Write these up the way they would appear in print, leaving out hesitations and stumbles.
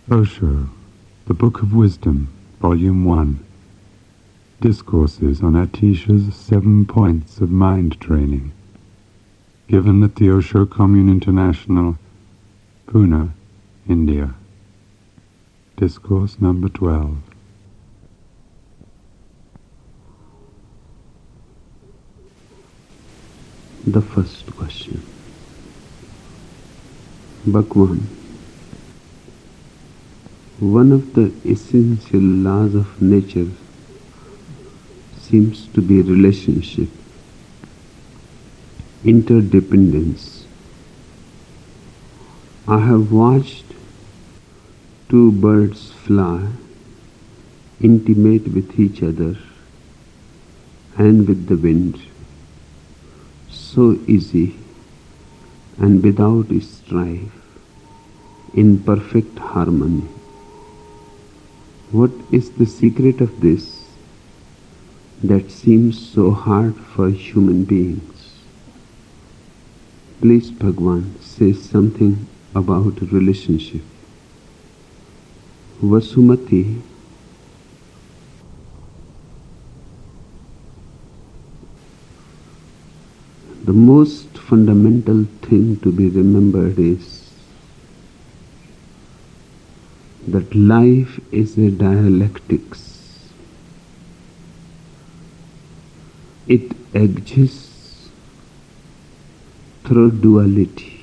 Osho, The Book of Wisdom, Volume 1. Discourses on Atisha's 7 Points of Mind Training. Given at the Osho Commune International, Pune, India. Discourse number 12. The first question. Bhagwan, one of the essential laws of nature seems to be relationship, interdependence. I have watched two birds fly, intimate with each other and with the wind, so easy and without strife, in perfect harmony. What is the secret of this that seems so hard for human beings? Please, Bhagwan, say something about relationship. Vasumati, the most fundamental thing to be remembered is that life is a dialectics. It exists through duality.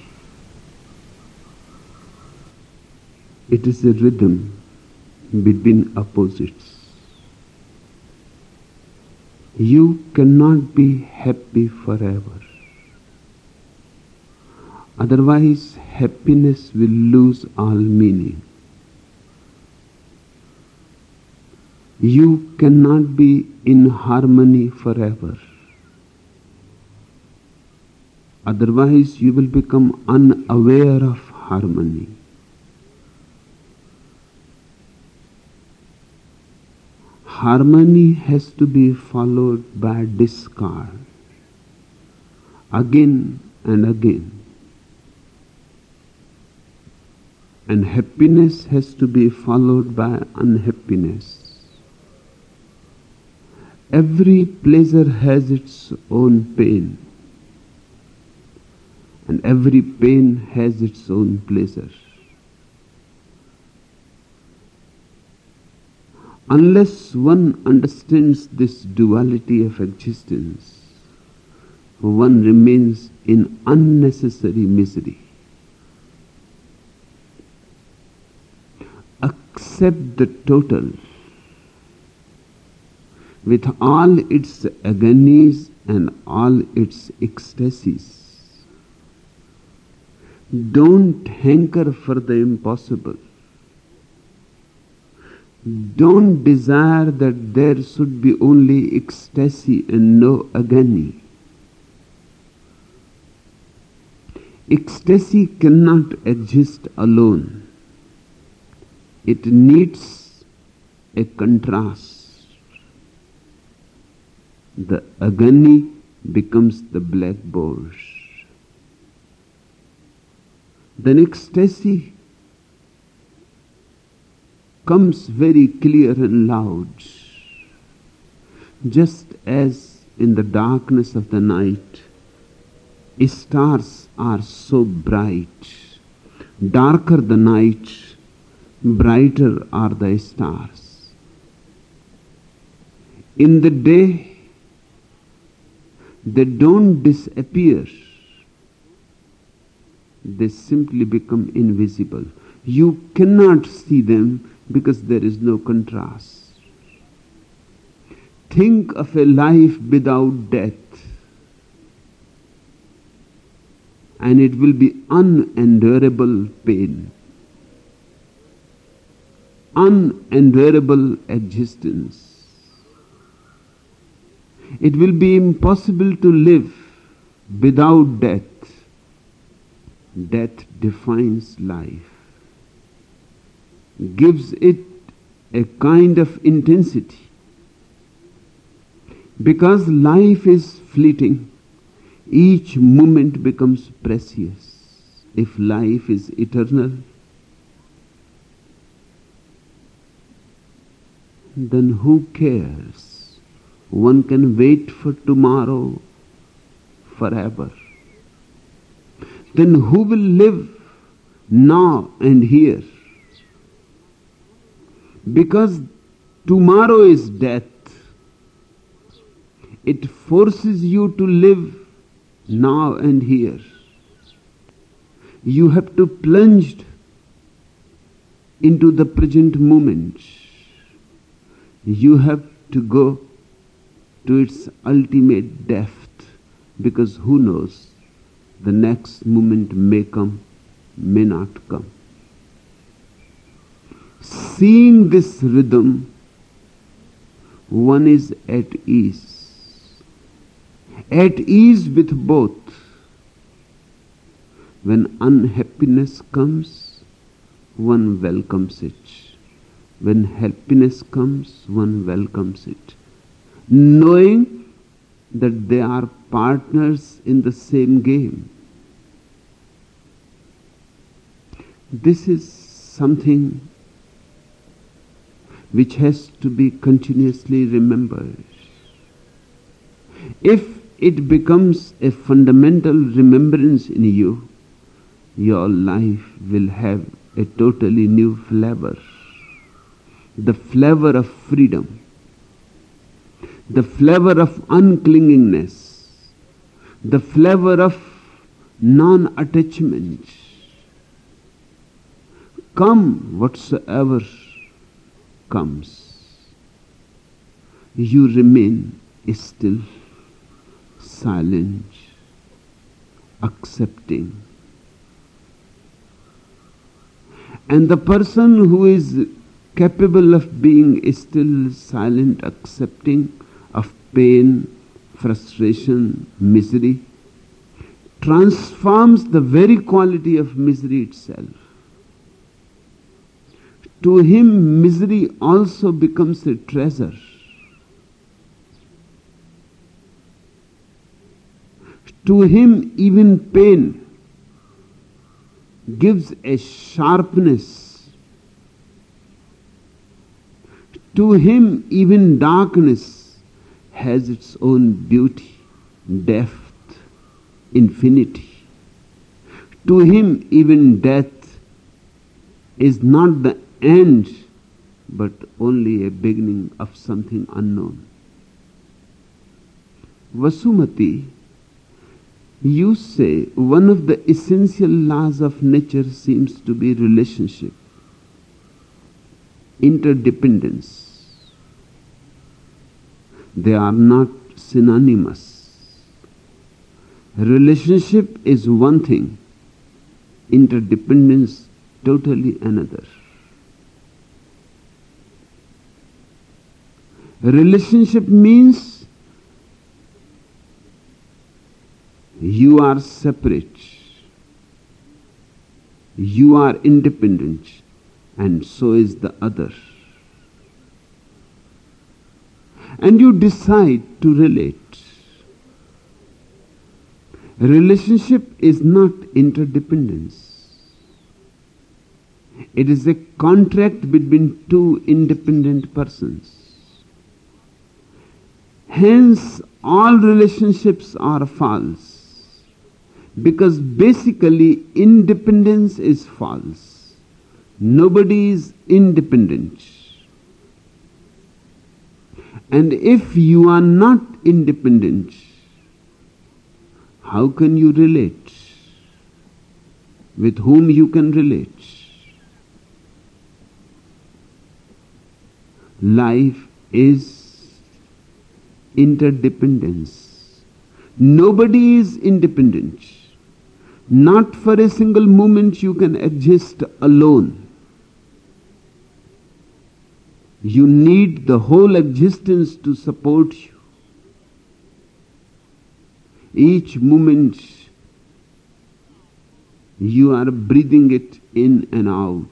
It is a rhythm between opposites. You cannot be happy forever. Otherwise, happiness will lose all meaning. You cannot be in harmony forever. Otherwise, you will become unaware of harmony. Harmony has to be followed by discord, again and again. And happiness has to be followed by unhappiness. Every pleasure has its own pain, and every pain has its own pleasure. Unless one understands this duality of existence, one remains in unnecessary misery. Accept the total with all its agonies and all its ecstasies. Don't hanker for the impossible. Don't desire that there should be only ecstasy and no agony. Ecstasy cannot exist alone. It needs a contrast. The agony becomes the blackboard. Then ecstasy comes very clear and loud, just as in the darkness of the night, stars are so bright. Darker the night, brighter are the stars. In the day, they don't disappear. They simply become invisible. You cannot see them because there is no contrast. Think of a life without death, and it will be unendurable pain, unendurable existence. It will be impossible to live without death. Death defines life, gives it a kind of intensity. Because life is fleeting, each moment becomes precious. If life is eternal, then who cares? One can wait for tomorrow forever. Then who will live now and here? Because tomorrow is death. It forces you to live now and here. You have to plunge into the present moment. You have to go to its ultimate depth, because who knows, the next moment may come, may not come. Seeing this rhythm, one is at ease with both. When unhappiness comes, one welcomes it. When happiness comes, one welcomes it, knowing that they are partners in the same game. This is something which has to be continuously remembered. If it becomes a fundamental remembrance in you, your life will have a totally new flavor. The flavor of freedom, the flavor of unclingingness, the flavor of non-attachment. Come whatsoever comes, you remain still, silent, accepting. And the person who is capable of being still, silent, accepting of pain, frustration, misery, transforms the very quality of misery itself. To him, misery also becomes a treasure. To him, even pain gives a sharpness. To him, even darkness has its own beauty, depth, infinity. To him, even death is not the end, but only a beginning of something unknown. Vasumati, you say one of the essential laws of nature seems to be relationship, interdependence. They are not synonymous. Relationship is one thing, interdependence totally another. Relationship means you are separate, you are independent, and so is the other. And you decide to relate. Relationship is not interdependence. It is a contract between two independent persons. Hence, all relationships are false, because basically independence is false. Nobody is independent. And if you are not independent, how can you relate? With whom you can relate? Life is interdependence. Nobody is independent. Not for a single moment you can exist alone. You need the whole existence to support you. Each moment you are breathing it in and out.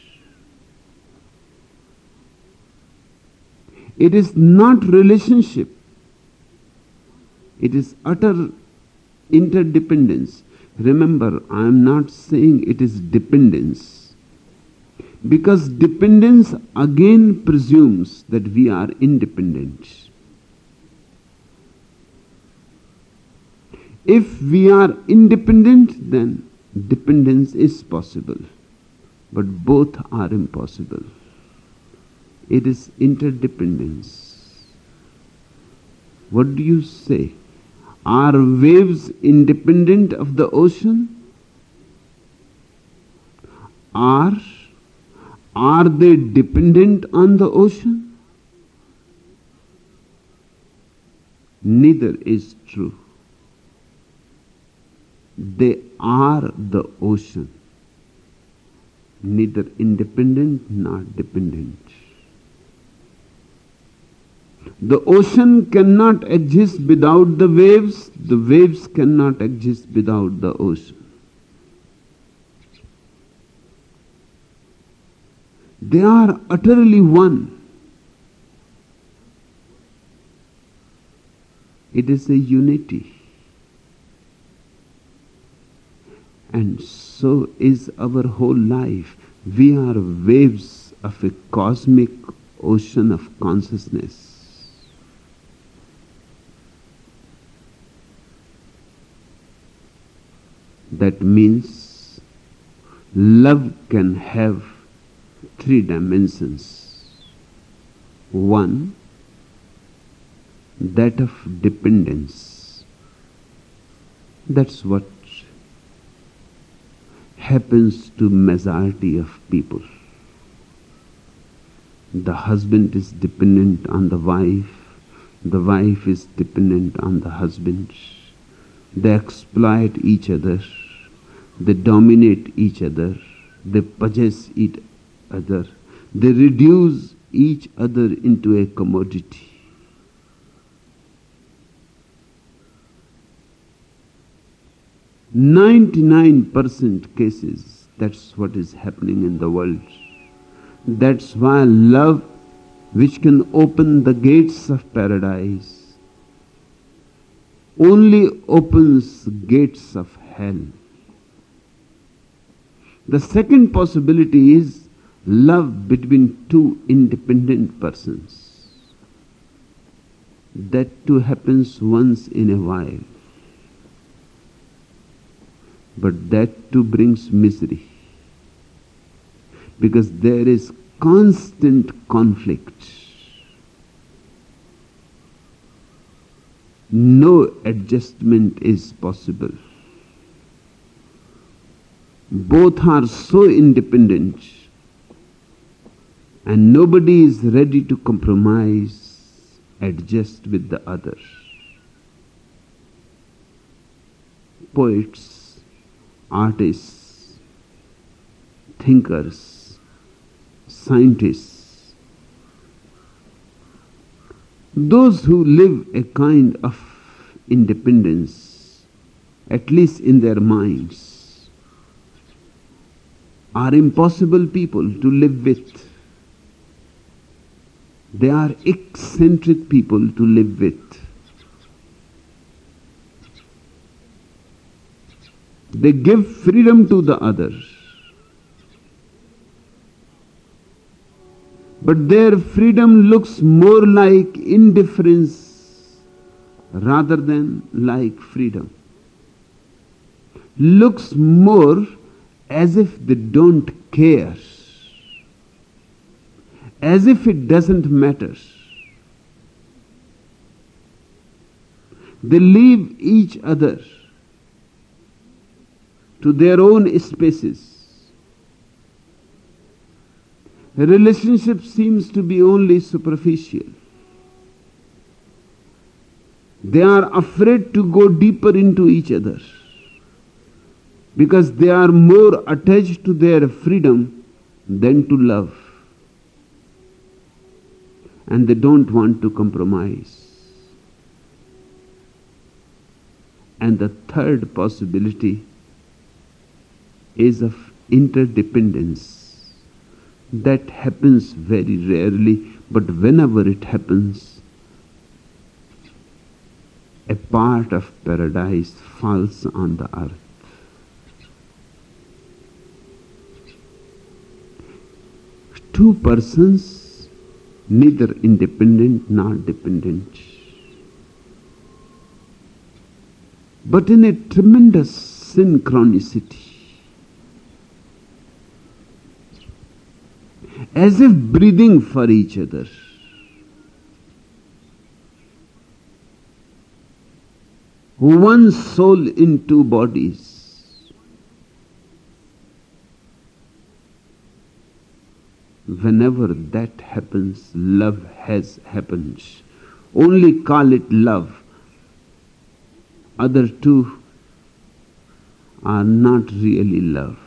It is not relationship. It is utter interdependence. Remember, I am not saying it is dependence. Because dependence again presumes that we are independent. If we are independent, then dependence is possible. But both are impossible. It is interdependence. What do you say? Are waves independent of the ocean? Are they dependent on the ocean? Neither is true. They are the ocean, neither independent nor dependent. The ocean cannot exist without the waves cannot exist without the ocean. They are utterly one. It is a unity. And so is our whole life. We are waves of a cosmic ocean of consciousness. That means love can have 3 dimensions. One, that of dependence. That's what happens to majority of people. The husband is dependent on the wife is dependent on the husband. They exploit each other, they dominate each other, they possess each other, they reduce each other into a commodity. "99% cases, that's what is happening in the world. That's why love, which can open the gates of paradise, only opens gates of hell. The second possibility is love between 2 independent persons. That too happens once in a while. But that too brings misery. Because there is constant conflict. No adjustment is possible. Both are so independent and nobody is ready to compromise, adjust with the other. Poets, artists, thinkers, scientists, those who live a kind of independence, at least in their minds, are impossible people to live with. They are eccentric people to live with. They give freedom to the others. But their freedom looks more like indifference rather than like freedom. Looks more as if they don't care, as if it doesn't matter. They leave each other to their own spaces. The relationship seems to be only superficial. They are afraid to go deeper into each other because they are more attached to their freedom than to love. And they don't want to compromise. And the third possibility is of interdependence. That happens very rarely, but whenever it happens, a part of paradise falls on the earth. two persons, neither independent nor dependent, but in a tremendous synchronicity, as if breathing for each other. One soul in two bodies. Whenever that happens, love has happened. Only call it love. Other two are not really love.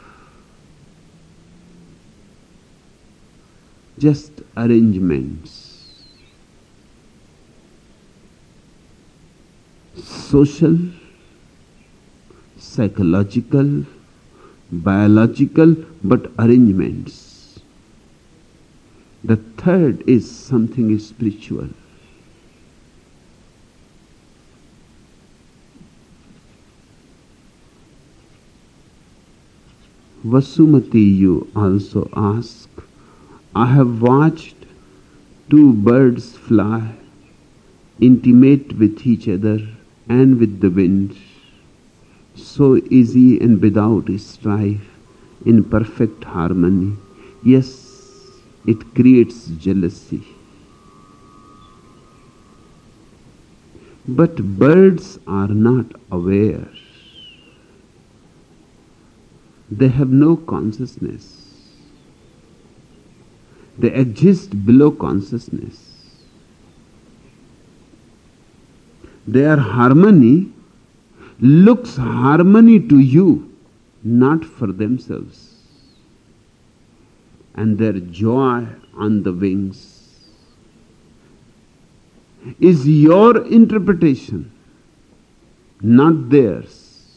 Just arrangements. Social, psychological, biological, but arrangements. The third is something spiritual. Vasumati, you also ask, I have watched two birds fly, intimate with each other and with the wind, so easy and without strife, in perfect harmony. Yes, it creates jealousy. But birds are not aware. They have no consciousness. They exist below consciousness. Their harmony looks harmony to you, not for themselves. And their joy on the wings is your interpretation, not theirs.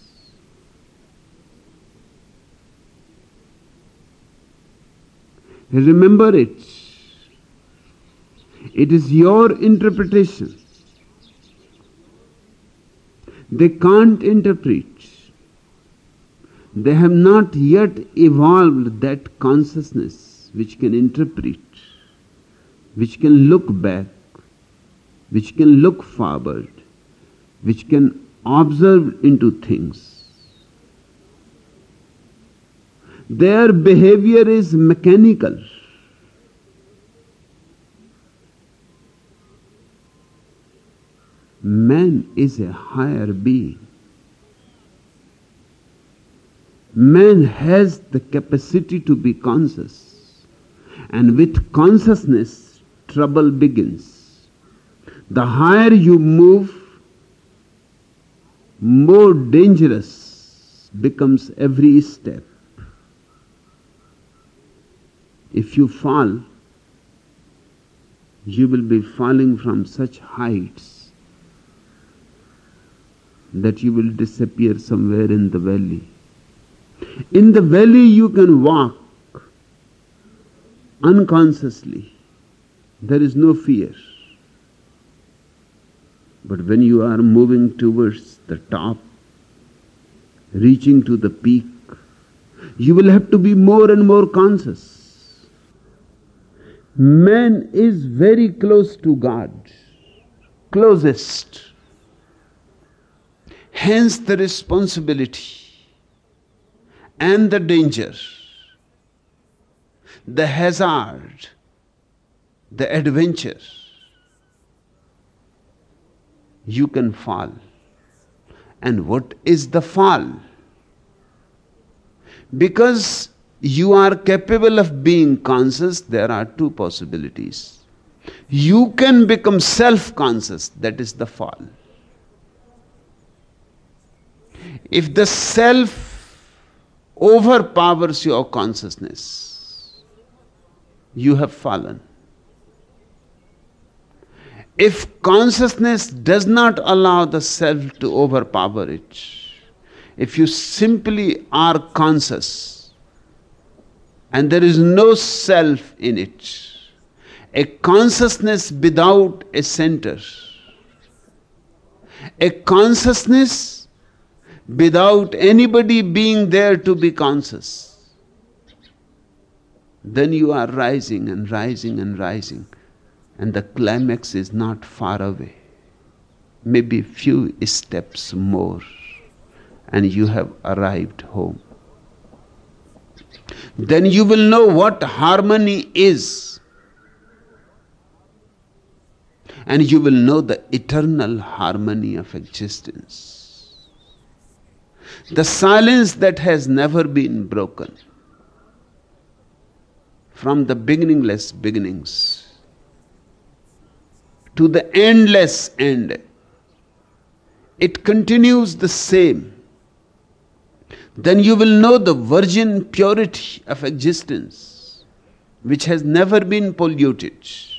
Remember it. It is your interpretation. They can't interpret. They have not yet evolved that consciousness which can interpret, which can look back, which can look forward, which can observe into things. Their behavior is mechanical. Man is a higher being. Man has the capacity to be conscious, and with consciousness, trouble begins. The higher you move, more dangerous becomes every step. If you fall, you will be falling from such heights that you will disappear somewhere in the valley. In the valley you can walk unconsciously. There is no fear. But when you are moving towards the top, reaching to the peak, you will have to be more and more conscious. Man is very close to God, closest. Hence the responsibility and the danger, the hazard, the adventure. You can fall. And what is the fall? Because you are capable of being conscious, there are two possibilities. You can become self-conscious, that is the fall. If the self overpowers your consciousness, you have fallen. If consciousness does not allow the self to overpower it, if you simply are conscious and there is no self in it, a consciousness without a center, a consciousness without anybody being there to be conscious, then you are rising and rising and rising, and the climax is not far away. Maybe few steps more, and you have arrived home. Then you will know what harmony is, and you will know the eternal harmony of existence. The silence that has never been broken. From the beginningless beginnings to the endless end, it continues the same. Then you will know the virgin purity of existence, which has never been polluted.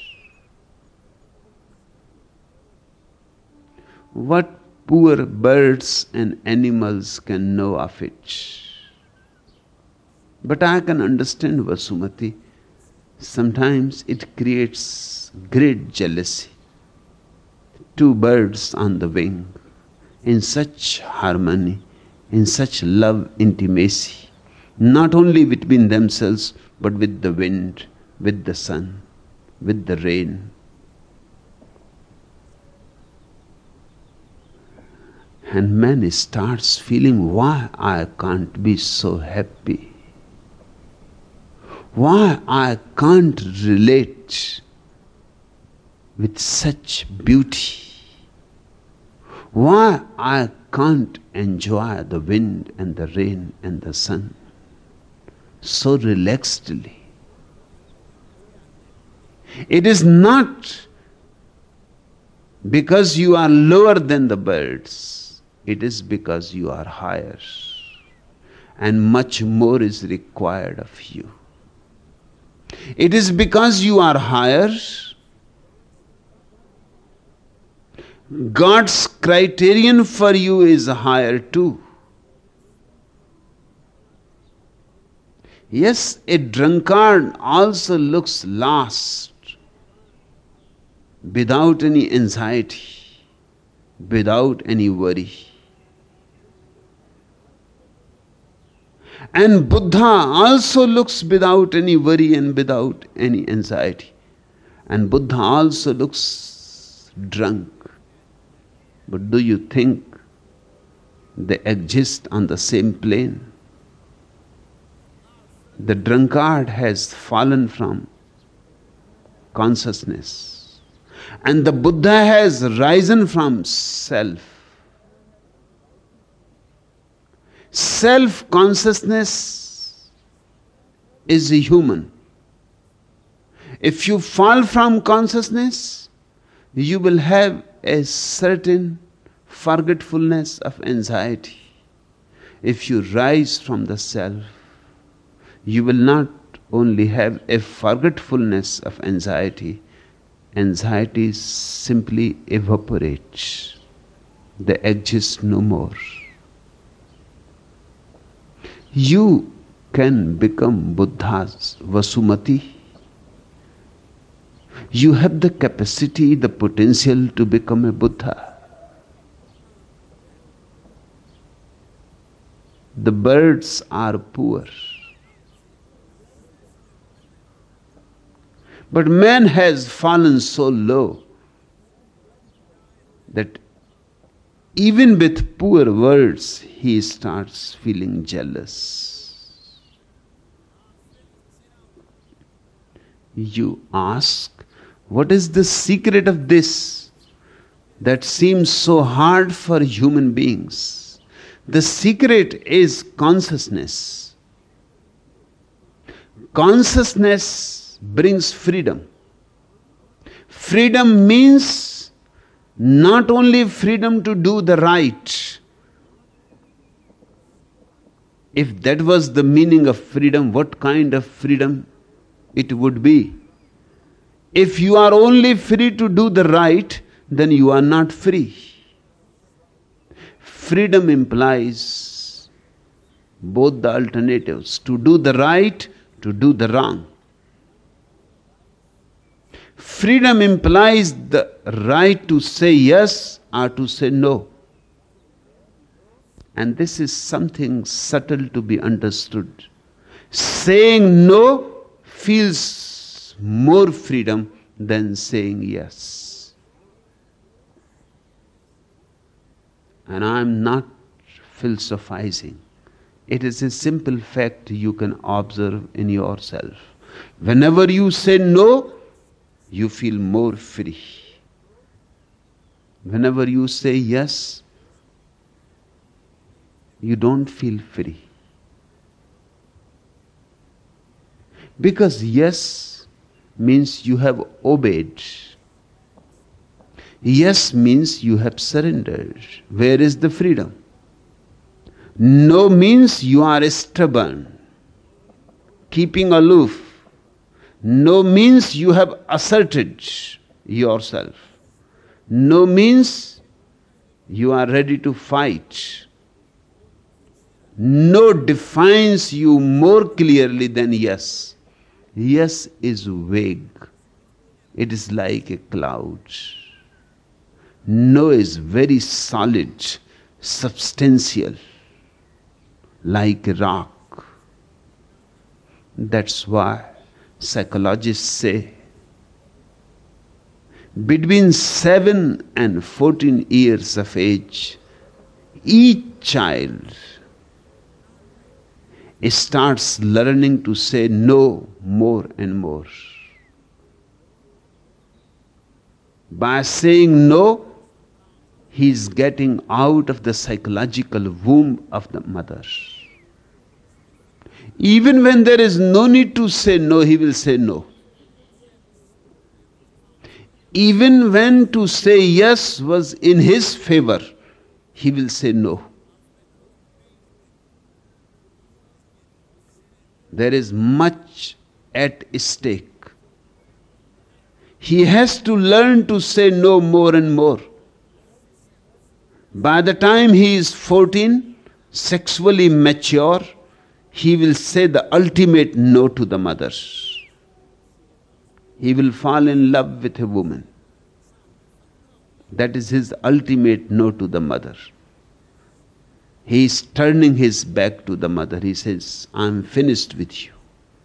What poor birds and animals can know of it? But I can understand, Vasumati. Sometimes it creates great jealousy. Two birds on the wing, in such harmony, in such love intimacy, not only between themselves, but with the wind, with the sun, with the rain. And man starts feeling, why I can't be so happy? Why I can't relate with such beauty? Why I can't enjoy the wind and the rain and the sun so relaxedly? It is not because you are lower than the birds. It is because you are higher, and much more is required of you. It is because you are higher. God's criterion for you is higher too. Yes, a drunkard also looks lost, without any anxiety, without any worry. And Buddha also looks without any worry and without any anxiety. And Buddha also looks drunk. But do you think they exist on the same plane? The drunkard has fallen from consciousness, and the Buddha has risen from self. Self-consciousness is human. If you fall from consciousness, you will have a certain forgetfulness of anxiety. If you rise from the self, you will not only have a forgetfulness of anxiety. Anxiety simply evaporates. They exist no more. You can become Buddha's Vasumati. You have the capacity, the potential to become a Buddha. The birds are poor. But man has fallen so low that even with poor words, he starts feeling jealous. You ask, what is the secret of this that seems so hard for human beings? The secret is consciousness. Consciousness brings freedom. Freedom means not only freedom to do the right. If that was the meaning of freedom, what kind of freedom it would be? If you are only free to do the right, then you are not free. Freedom implies both the alternatives, to do the right, to do the wrong. Freedom implies the right to say yes or to say no. And this is something subtle to be understood. Saying no feels more freedom than saying yes. And I am not philosophizing. It is a simple fact you can observe in yourself. Whenever you say no, you feel more free. Whenever you say yes, you don't feel free. Because yes means you have obeyed. Yes means you have surrendered. Where is the freedom? No means you are stubborn, keeping aloof. No means you have asserted yourself. No means you are ready to fight. No defines you more clearly than yes. Yes is vague. It is like a cloud. No is very solid, substantial, like a rock. That's why psychologists say between 7 and 14 years of age, each child starts learning to say no more and more. By saying no, he is getting out of the psychological womb of the mother. Even when there is no need to say no, he will say no. Even when to say yes was in his favor, he will say no. There is much at stake. He has to learn to say no more and more. By the time he is 14, sexually mature, he will say the ultimate no to the mother. He will fall in love with a woman. That is his ultimate no to the mother. He is turning his back to the mother. He says, I am finished with you.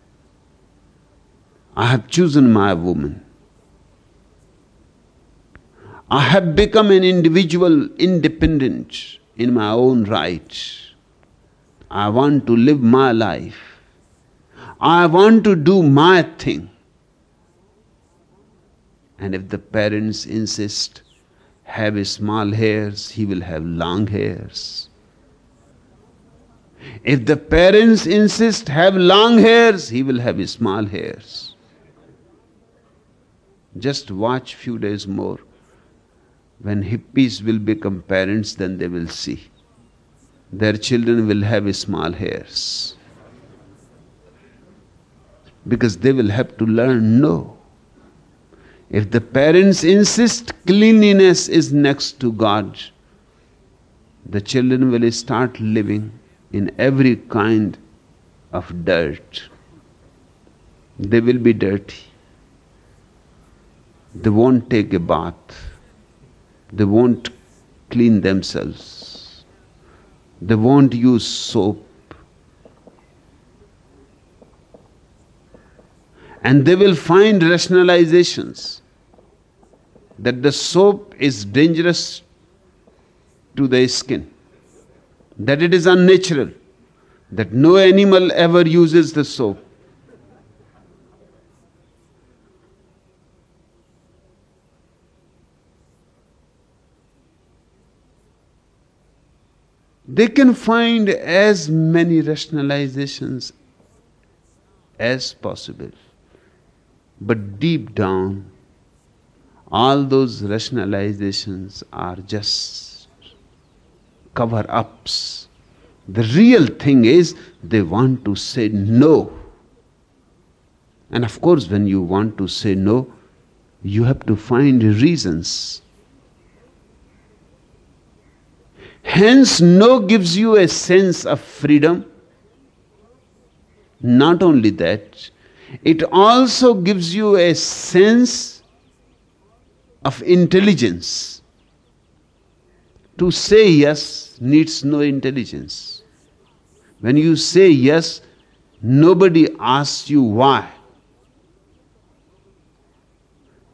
I have chosen my woman. I have become an individual, independent in my own right. I want to live my life. I want to do my thing. And if the parents insist, have small hairs, he will have long hairs. If the parents insist, have long hairs, he will have small hairs. Just watch few days more. When hippies will become parents, then they will see. Their children will have small hairs. Because they will have to learn no. If the parents insist cleanliness is next to God, the children will start living in every kind of dirt. They will be dirty. They won't take a bath. They won't clean themselves. They won't use soap. And they will find rationalizations that the soap is dangerous to the skin, that it is unnatural, that no animal ever uses the soap. They can find as many rationalizations as possible. But deep down, all those rationalizations are just cover-ups. The real thing is they want to say no. And of course, when you want to say no, you have to find reasons. Hence, no gives you a sense of freedom. Not only that, it also gives you a sense of intelligence. To say yes needs no intelligence. When you say yes, nobody asks you why.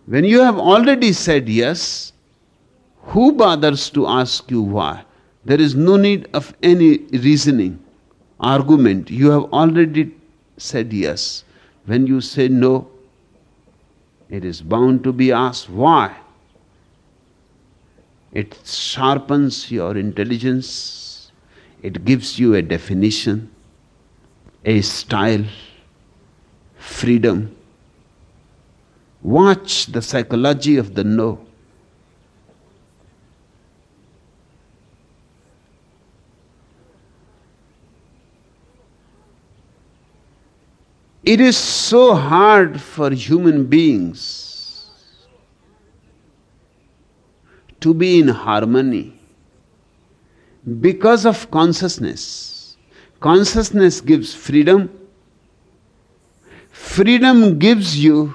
When you have already said yes, who bothers to ask you why? There is no need of any reasoning, argument. You have already said yes. When you say no, it is bound to be asked why. It sharpens your intelligence. It gives you a definition, a style, freedom. Watch the psychology of the no. It is so hard for human beings to be in harmony because of consciousness. Consciousness gives freedom. Freedom gives you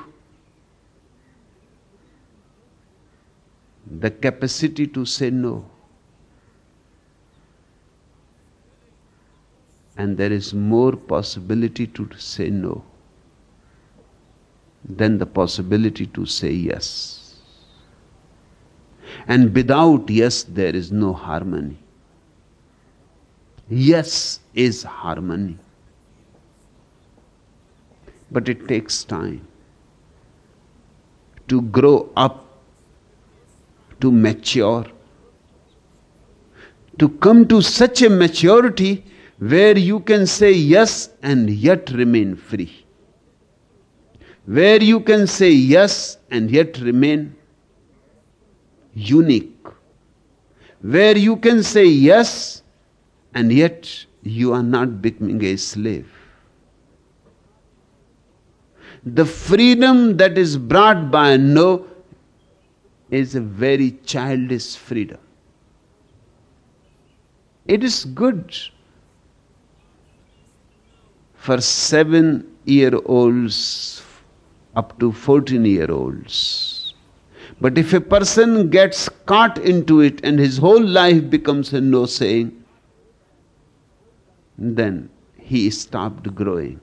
the capacity to say no. And there is more possibility to say no than the possibility to say yes. And without yes, there is no harmony. Yes is harmony. But it takes time to grow up, to mature, to come to such a maturity where you can say yes and yet remain free. Where you can say yes and yet remain unique. Where you can say yes and yet you are not becoming a slave. The freedom that is brought by no is a very childish freedom. It is good for 7-year-olds up to 14-year-olds. But if a person gets caught into it and his whole life becomes a no saying, then he stopped growing.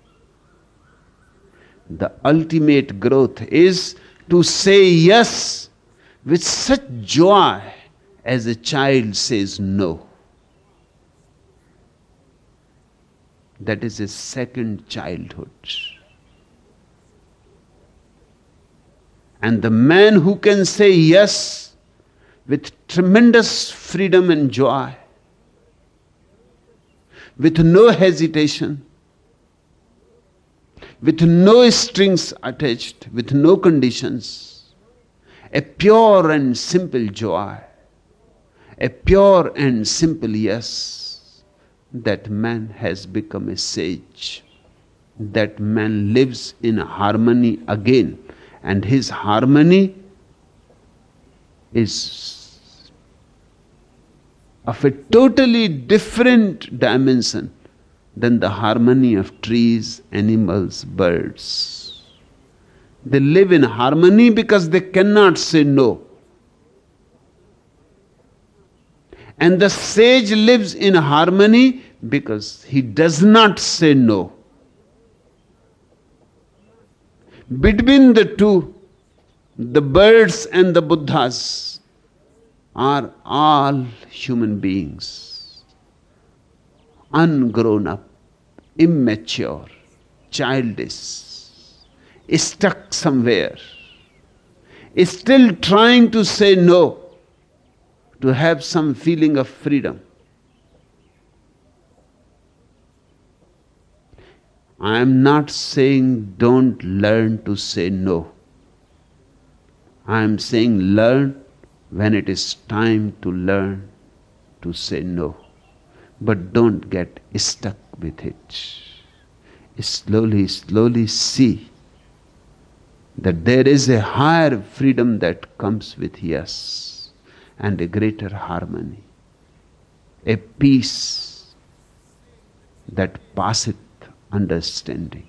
The ultimate growth is to say yes with such joy as a child says no. That is a second childhood. And the man who can say yes with tremendous freedom and joy, with no hesitation, with no strings attached, with no conditions, a pure and simple joy, a pure and simple yes, that man has become a sage. That man lives in harmony again, and his harmony is of a totally different dimension than the harmony of trees, animals, birds. They live in harmony because they cannot say no. And the sage lives in harmony because he does not say no. Between the two, the birds and the Buddhas are all human beings, ungrown up, immature, childish, stuck somewhere, still trying to say no, to have some feeling of freedom. I am not saying don't learn to say no. I am saying learn when it is time to learn to say no. But don't get stuck with it. Slowly, slowly see that there is a higher freedom that comes with yes, and a greater harmony, a peace that passeth understanding.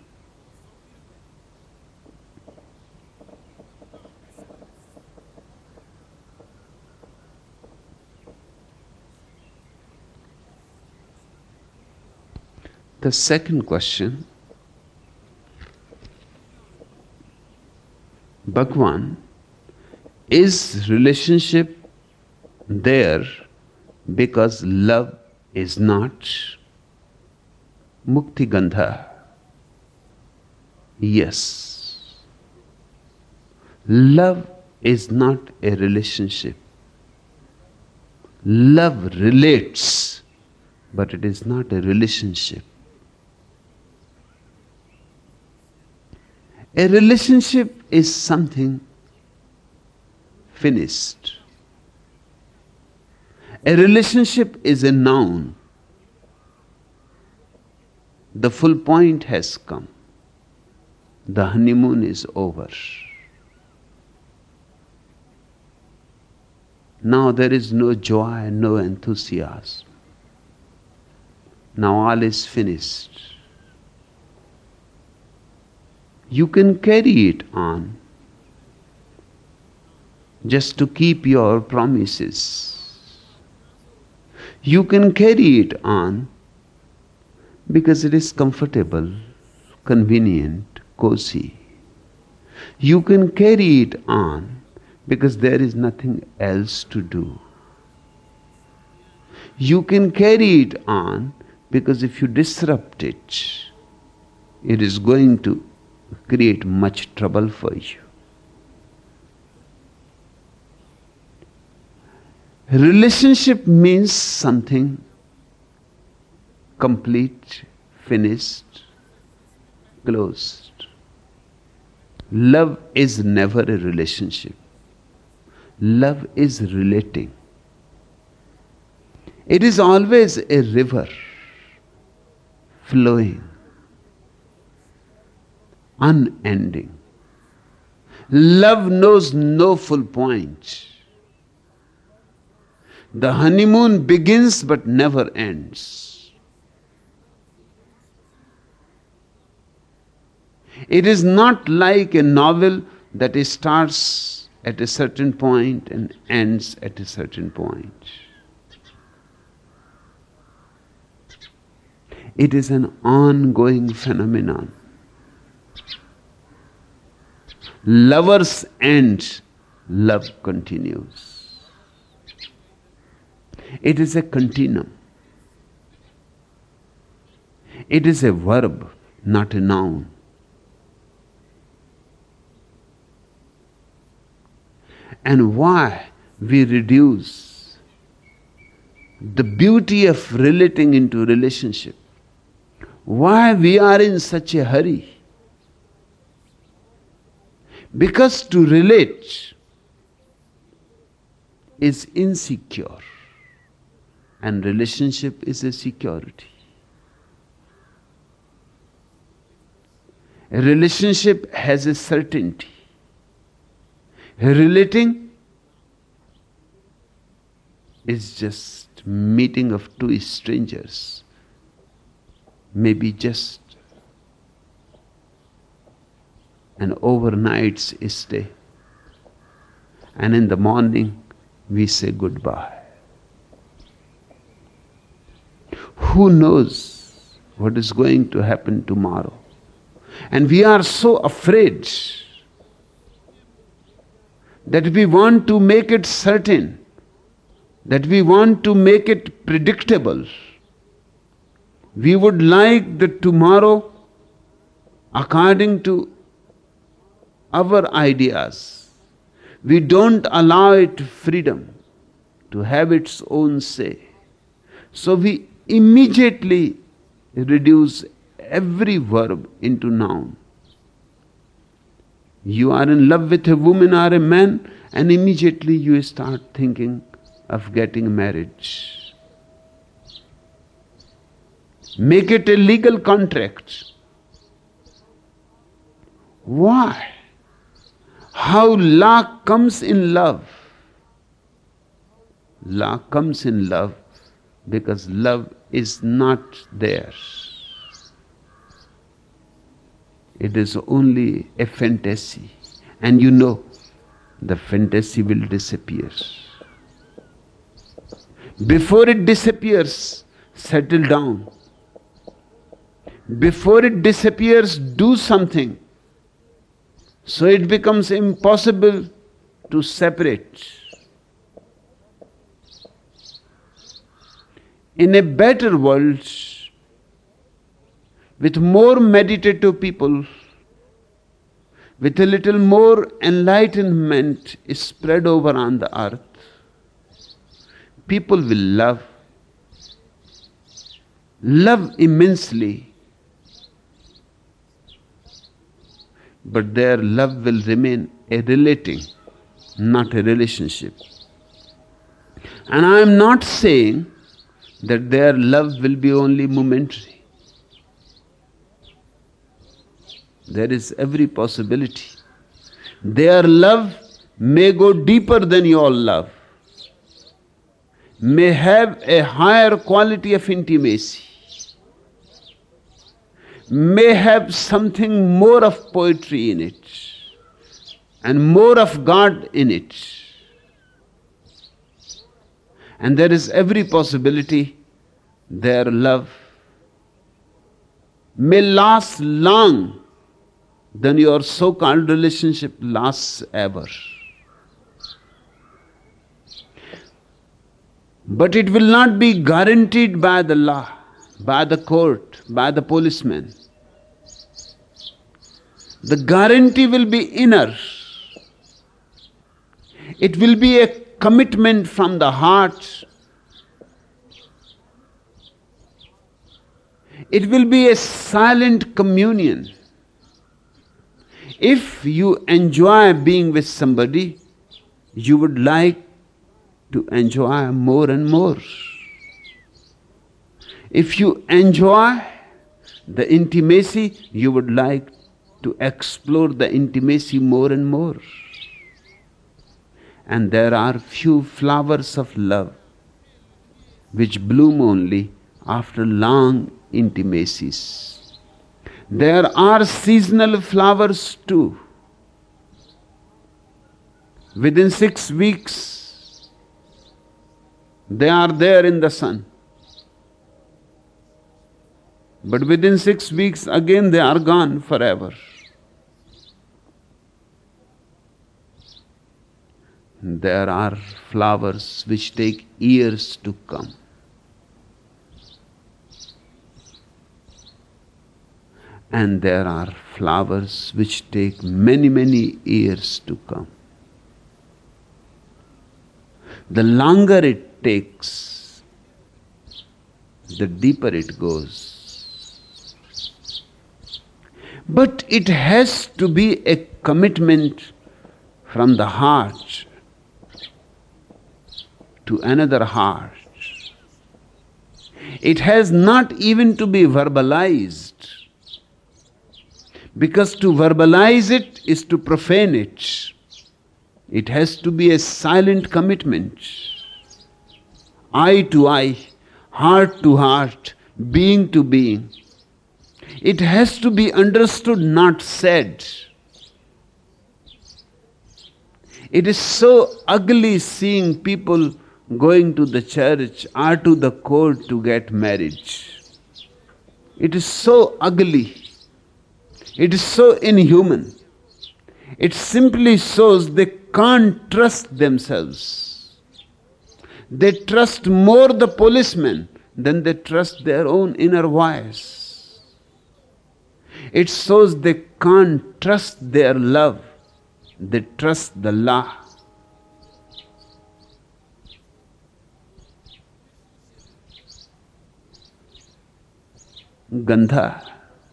The second question: Bhagwan, is relationship there because love is not? Mukti Gandha. Yes. Love is not a relationship. Love relates, but it is not a relationship. A relationship is something finished. A relationship is a noun. The full point has come. The honeymoon is over. Now there is no joy, no enthusiasm. Now all is finished. You can carry it on just to keep your promises. You can carry it on because it is comfortable, convenient, cozy. You can carry it on because there is nothing else to do. You can carry it on because if you disrupt it, it is going to create much trouble for you. Relationship means something complete, finished, closed. Love is never a relationship. Love is relating. It is always a river flowing, unending. Love knows no full point. The honeymoon begins but never ends. It is not like a novel that starts at a certain point and ends at a certain point. It is an ongoing phenomenon. Lovers end, love continues. It is a continuum. It is a verb, not a noun. And why we reduce the beauty of relating into relationship? Why we are in such a hurry? Because to relate is insecure. And relationship is a security. A relationship has a certainty. Relating is just meeting of two strangers. Maybe just an overnight stay. And in the morning we say goodbye. Who knows what is going to happen tomorrow? And we are so afraid that we want to make it certain, that we want to make it predictable. We would like the tomorrow according to our ideas. We don't allow it freedom to have its own say. So we immediately reduce every verb into noun. You are in love with a woman or a man, and immediately you start thinking of getting married. Make it a legal contract. Why? How law comes in love? Law comes in love because love is not there. It is only a fantasy. And you know, the fantasy will disappear. Before it disappears, settle down. Before it disappears, do something. So it becomes impossible to separate. In a better world, with more meditative people, with a little more enlightenment spread over on the earth, people will love immensely, but their love will remain a relating, not a relationship. And I am not saying that their love will be only momentary. There is every possibility. Their love may go deeper than your love, may have a higher quality of intimacy, may have something more of poetry in it, and more of God in it. And there is every possibility their love may last long than your so-called relationship lasts ever. But it will not be guaranteed by the law, by the court, by the policeman. The guarantee will be inner. It will be a commitment from the heart. It will be a silent communion. If you enjoy being with somebody, you would like to enjoy more and more. If you enjoy the intimacy, you would like to explore the intimacy more and more. And there are few flowers of love which bloom only after long intimacies. There are seasonal flowers too. Within 6 weeks, they are there in the sun. But within 6 weeks, again they are gone forever. There are flowers which take years to come. And there are flowers which take many, many years to come. The longer it takes, the deeper it goes. But it has to be a commitment from the heart to another heart. It has not even to be verbalized, because to verbalize it is to profane it. It has to be a silent commitment. Eye to eye, heart to heart, being to being. It has to be understood, not said. It is so ugly seeing people going to the church or to the court to get married. It is so ugly. It is so inhuman. It simply shows they can't trust themselves. They trust more the policeman than they trust their own inner voice. It shows they can't trust their love. They trust the law. Gandha.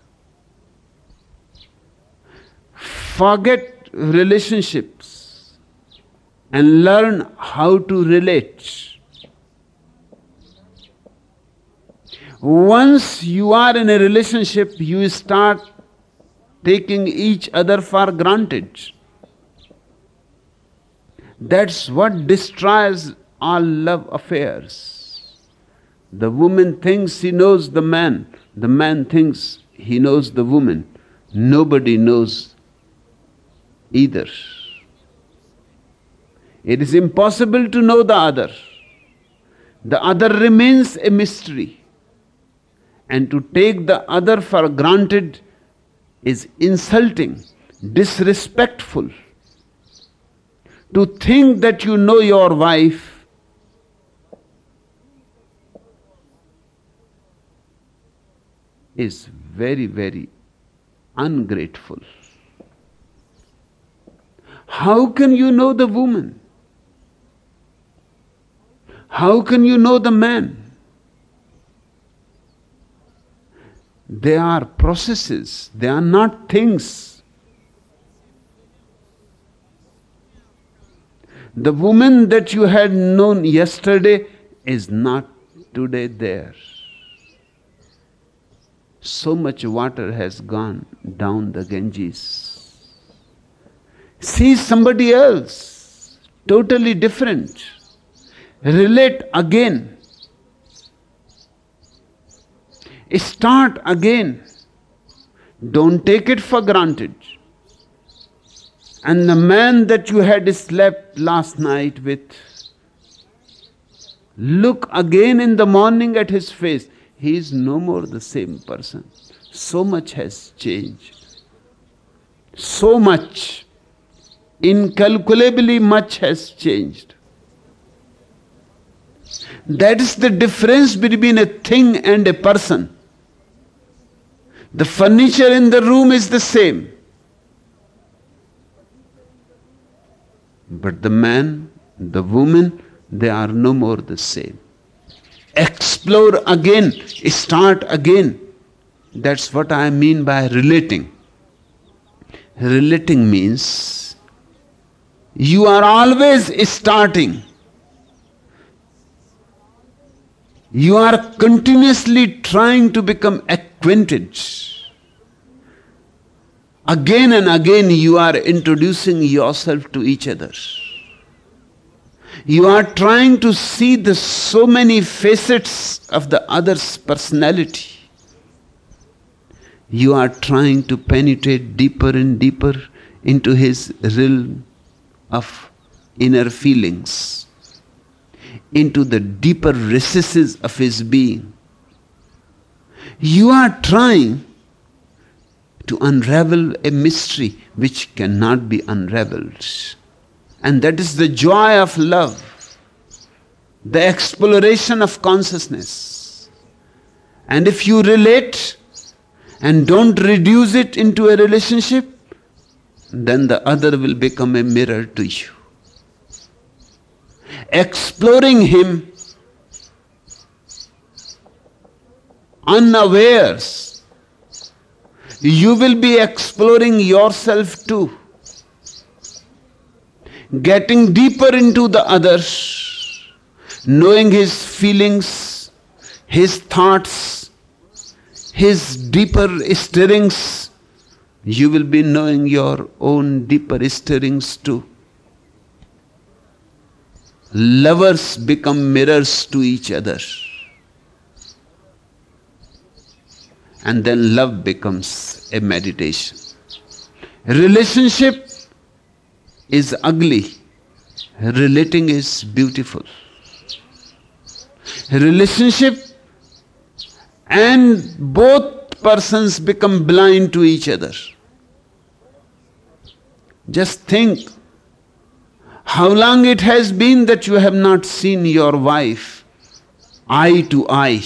Forget relationships and learn how to relate. Once you are in a relationship, you start taking each other for granted. That's what destroys all love affairs. The woman thinks he knows the man thinks he knows the woman. Nobody knows either. It is impossible to know the other. The other remains a mystery. And to take the other for granted is insulting disrespectful. To think that you know your wife is very, very ungrateful. How can you know the woman? How can you know the man? They are processes, they are not things. The woman that you had known yesterday is not today there. So much water has gone down the Ganges. See somebody else, totally different. Relate again. Start again. Don't take it for granted. And the man that you had slept last night with, look again in the morning at his face. He is no more the same person. So much has changed. So much. Incalculably much has changed. That is the difference between a thing and a person. The furniture in the room is the same. But the man, the woman, they are no more the same. Explore again, start again. That's what I mean by relating. Relating means you are always starting. You are continuously trying to become acquainted. Again and again you are introducing yourself to each other. You are trying to see the so many facets of the other's personality. You are trying to penetrate deeper and deeper into his realm of inner feelings, into the deeper recesses of his being. You are trying to unravel a mystery which cannot be unraveled. And that is the joy of love, the exploration of consciousness. And if you relate and don't reduce it into a relationship, then the other will become a mirror to you. Exploring him unawares, you will be exploring yourself too. Getting deeper into the other, knowing his feelings, his thoughts, his deeper stirrings, you will be knowing your own deeper stirrings too. Lovers become mirrors to each other. And then love becomes a meditation. Relationship is ugly. Relating is beautiful. Relationship and both persons become blind to each other. Just think how long it has been that you have not seen your wife eye to eye.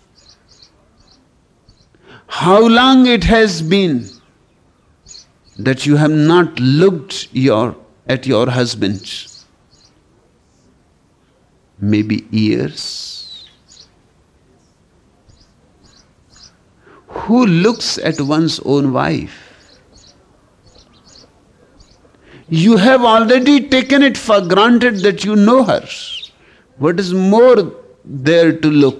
How long it has been that you have not looked at your husband. Maybe years. Who looks at one's own wife? You have already taken it for granted that you know her. What is more there to look?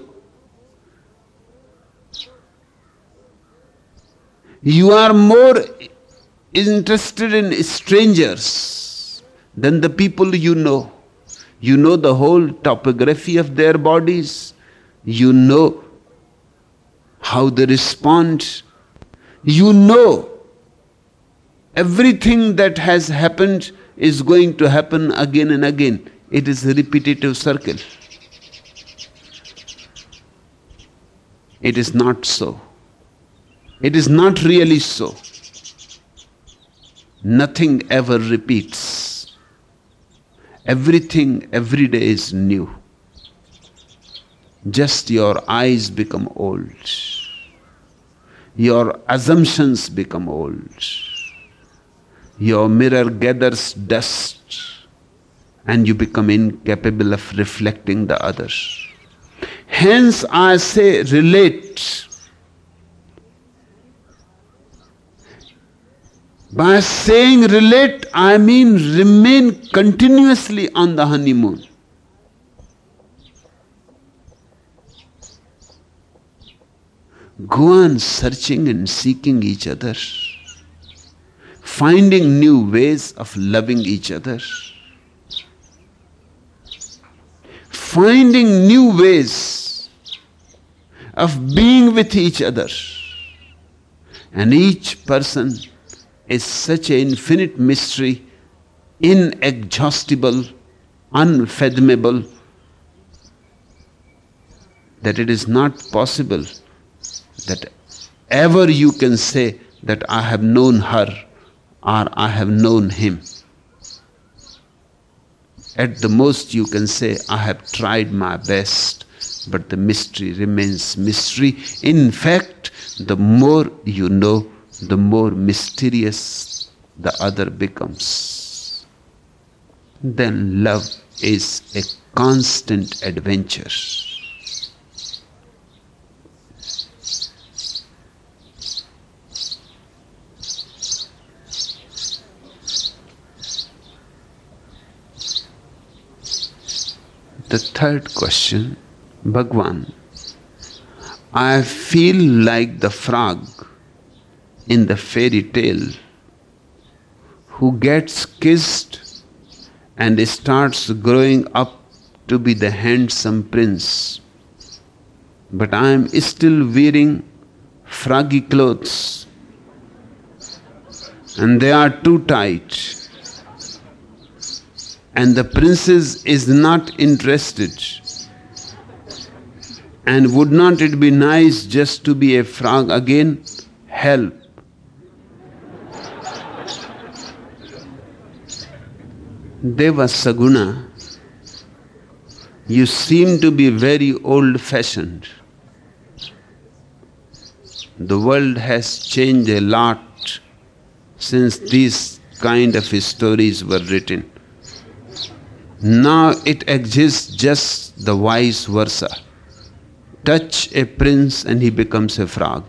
You are more interested in strangers than the people you know. You know the whole topography of their bodies. You know how they respond. You know everything that has happened is going to happen again and again. It is a repetitive circle. It is not so. It is not really so. Nothing ever repeats. Everything every day is new. Just your eyes become old. Your assumptions become old. Your mirror gathers dust and you become incapable of reflecting the others. Hence I say relate. By saying relate, I mean remain continuously on the honeymoon. Go on searching and seeking each other, finding new ways of loving each other, finding new ways of being with each other. And each person is such an infinite mystery, inexhaustible, unfathomable, that it is not possible that ever you can say that I have known her or I have known him. At the most you can say I have tried my best, but the mystery remains mystery. In fact, the more you know, the more mysterious the other becomes. Then love is a constant adventure. The third question, Bhagwan, I feel like the frog in the fairy tale who gets kissed and starts growing up to be the handsome prince. But I am still wearing froggy clothes and they are too tight. And the princess is not interested. And would not it be nice just to be a frog again? Help. Deva Saguna, you seem to be very old-fashioned. The world has changed a lot since these kind of stories were written. Now it exists just the vice versa. Touch a prince and he becomes a frog.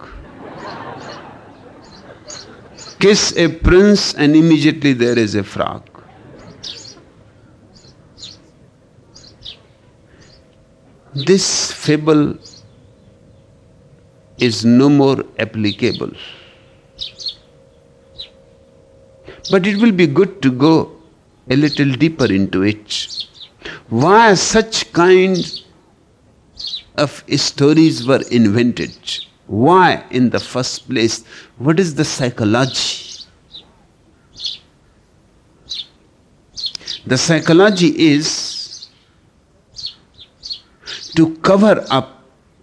Kiss a prince and immediately there is a frog. This fable is no more applicable. But it will be good to go a little deeper into it. Why such kind of stories were invented? Why in the first place? What is the psychology? The psychology is to cover up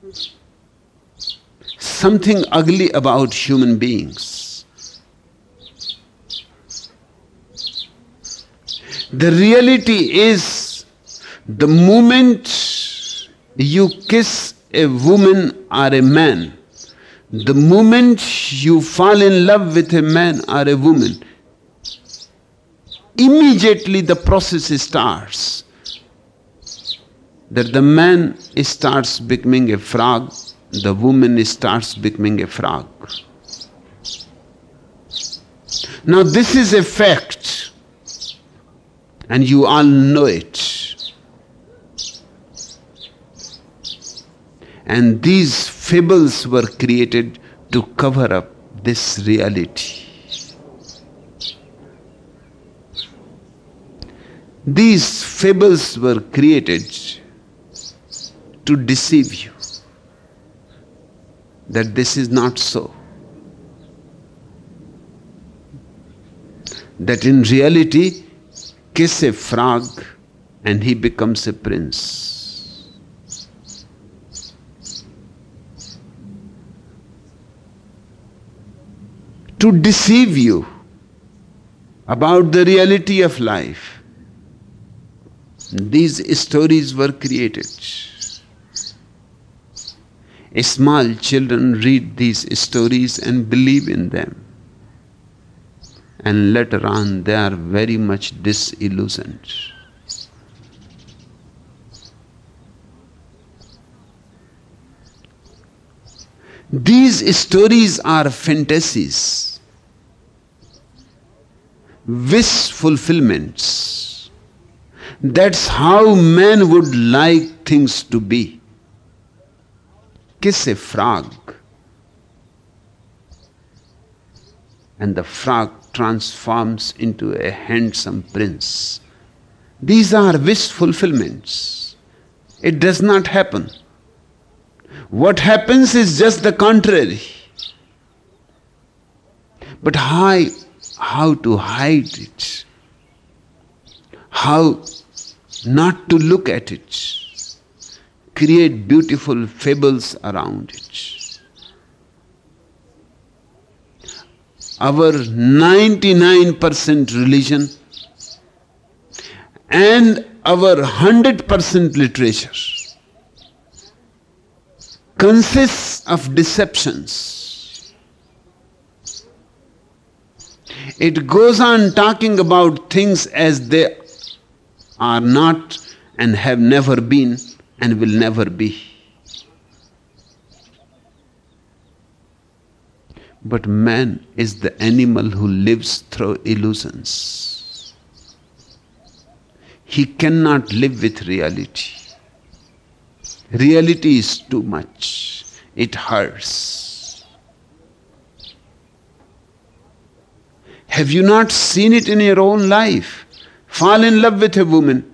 something ugly about human beings. The reality is, the moment you kiss a woman or a man, the moment you fall in love with a man or a woman, immediately the process starts. That the man starts becoming a frog, the woman starts becoming a frog. Now this is a fact. And you all know it. And these fables were created to cover up this reality. These fables were created to deceive you that this is not so. That in reality, kiss a frog and he becomes a prince. To deceive you about the reality of life. These stories were created. Small children read these stories and believe in them. And later on, they are very much disillusioned. These stories are fantasies, wish fulfillments. That's how man would like things to be. Kiss a frog, and the frog transforms into a handsome prince. These are wish fulfillments. It does not happen. What happens is just the contrary. But how to hide it? How not to look at it? Create beautiful fables around it. Our 99% religion and our 100% literature consists of deceptions. It goes on talking about things as they are not and have never been and will never be. But man is the animal who lives through illusions. He cannot live with reality. Reality is too much. It hurts. Have you not seen it in your own life? Fall in love with a woman,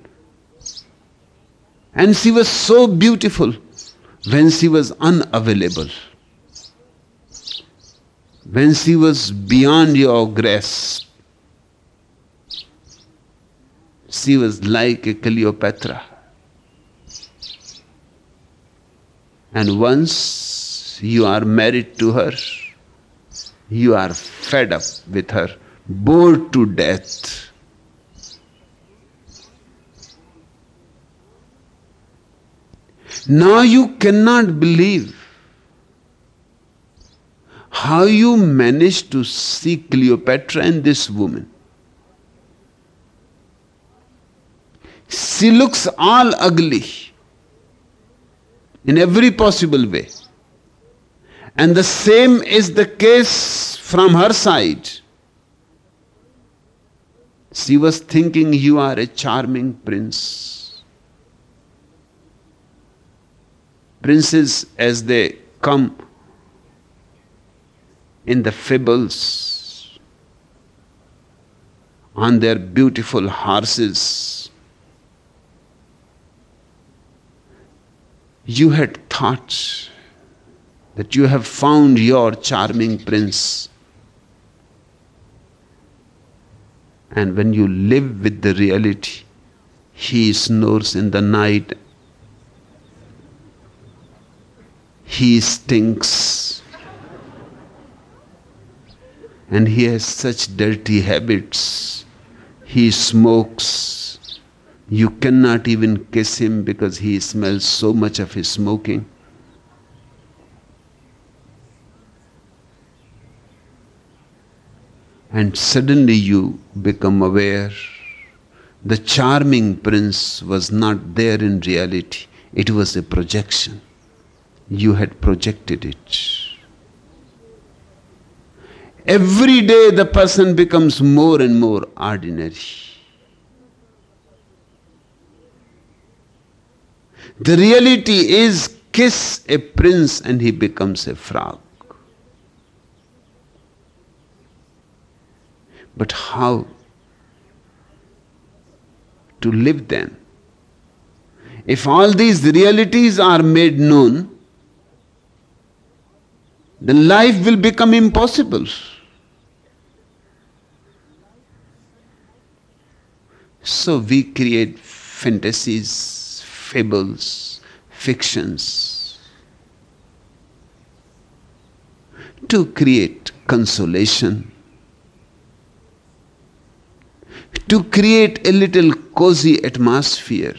and she was so beautiful when she was unavailable, when she was beyond your grasp. She was like a Cleopatra. And once you are married to her, you are fed up with her, bored to death. Now you cannot believe how you managed to see Cleopatra and this woman. She looks all ugly in every possible way. And the same is the case from her side. She was thinking you are a charming prince. Princes, as they come in the fables on their beautiful horses, you had thought that you have found your charming prince. And when you live with the reality, he snores in the night, he stinks, and he has such dirty habits. He smokes. You cannot even kiss him because he smells so much of his smoking. And suddenly you become aware the charming prince was not there in reality. It was a projection. You had projected it. Every day the person becomes more and more ordinary. The reality is, kiss a prince and he becomes a frog. But how to live then? If all these realities are made known, then life will become impossible. So we create fantasies, fables, fictions to create consolation, to create a little cozy atmosphere.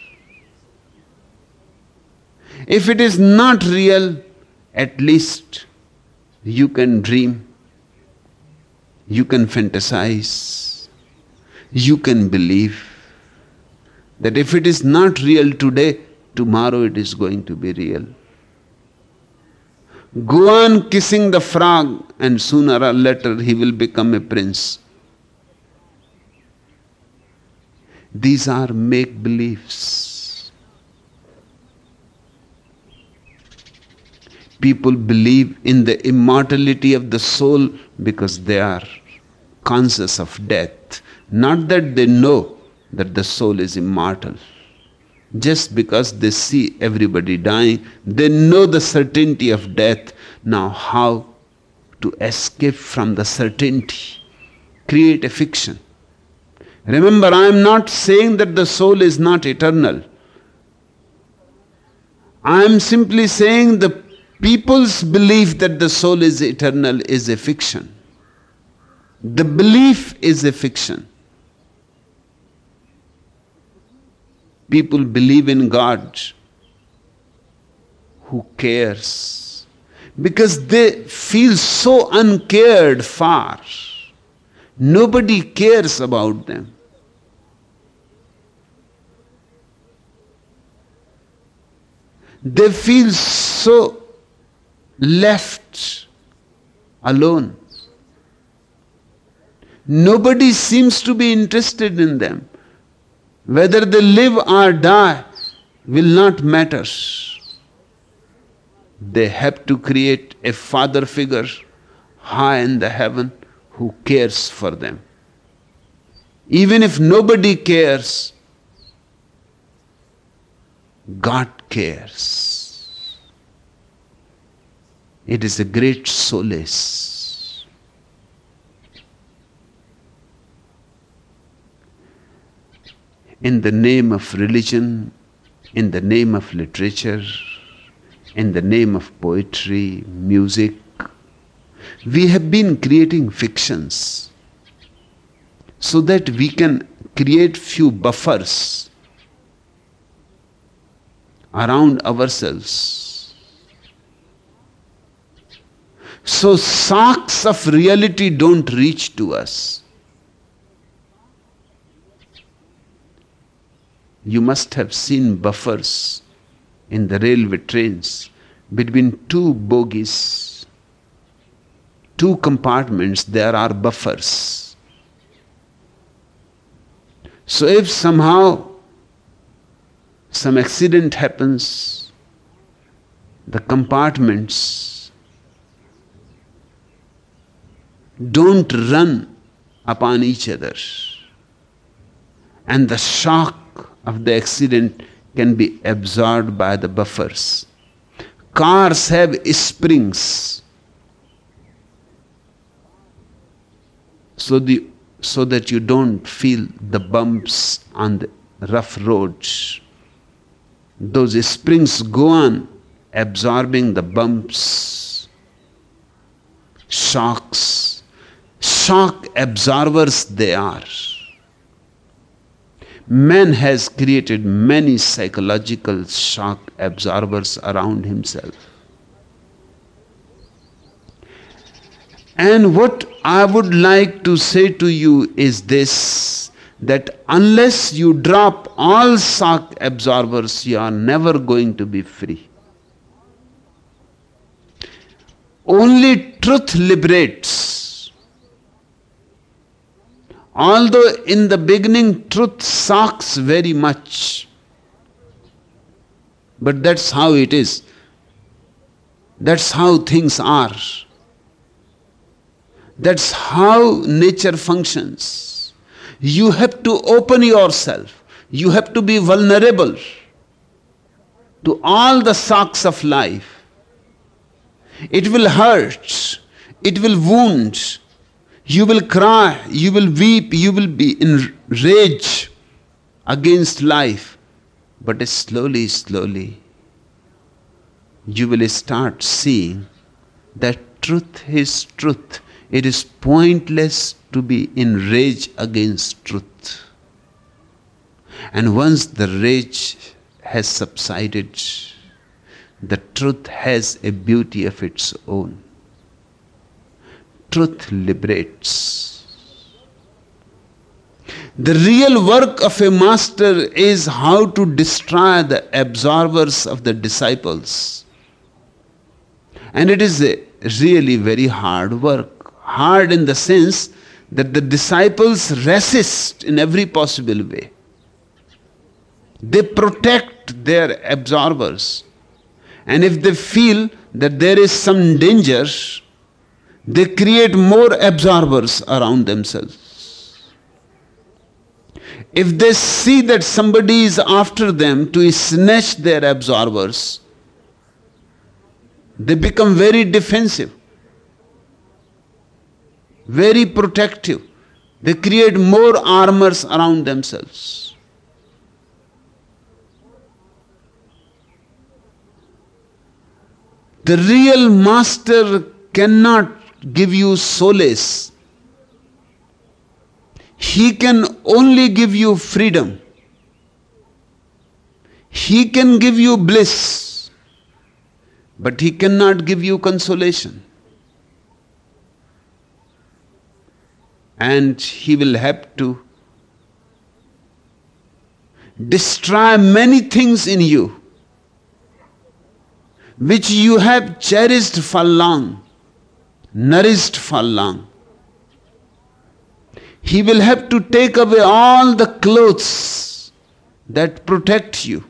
If it is not real, at least you can dream, you can fantasize, you can believe that if it is not real today, tomorrow it is going to be real. Go on kissing the frog, and sooner or later he will become a prince. These are make-believes. People believe in the immortality of the soul because they are conscious of death. Not that they know that the soul is immortal. Just because they see everybody dying, they know the certainty of death. Now how to escape from the certainty? Create a fiction. Remember, I am not saying that the soul is not eternal. I am simply saying the people's belief that the soul is eternal is a fiction. The belief is a fiction. People believe in God who cares because they feel so uncared for. Nobody cares about them. They feel so left alone. Nobody seems to be interested in them. Whether they live or die will not matter. They have to create a father figure high in the heaven who cares for them. Even if nobody cares, God cares. It is a great solace. In the name of religion, in the name of literature, in the name of poetry, music, we have been creating fictions so that we can create few buffers around ourselves. So shocks of reality don't reach to us. You must have seen buffers in the railway trains between two bogies, two compartments. There are buffers. So if somehow some accident happens, the compartments don't run upon each other, and the shock of the accident can be absorbed by the buffers. Cars have springs so that you don't feel the bumps on the rough roads. Those springs go on absorbing the bumps, shocks. Shock absorbers they are. Man has created many psychological shock absorbers around himself. And what I would like to say to you is this, that unless you drop all shock absorbers, you are never going to be free. Only truth liberates. Although in the beginning truth shocks very much, but that's how it is. That's how things are. That's how nature functions. You have to open yourself. You have to be vulnerable to all the shocks of life. It will hurt. It will wound. You will cry, you will weep, you will be in rage against life. But slowly, slowly, you will start seeing that truth is truth. It is pointless to be in rage against truth. And once the rage has subsided, the truth has a beauty of its own. Truth liberates. The real work of a master is how to destroy the absorbers of the disciples. And it is a really very hard work. Hard in the sense that the disciples resist in every possible way. They protect their absorbers. And if they feel that there is some danger, they create more absorbers around themselves. If they see that somebody is after them to snatch their absorbers, they become very defensive, very protective. They create more armors around themselves. The real master cannot give you solace. He can only give you freedom. He can give you bliss, but he cannot give you consolation. And he will have to destroy many things in you which you have cherished for long, nourished for long. He will have to take away all the clothes that protect you.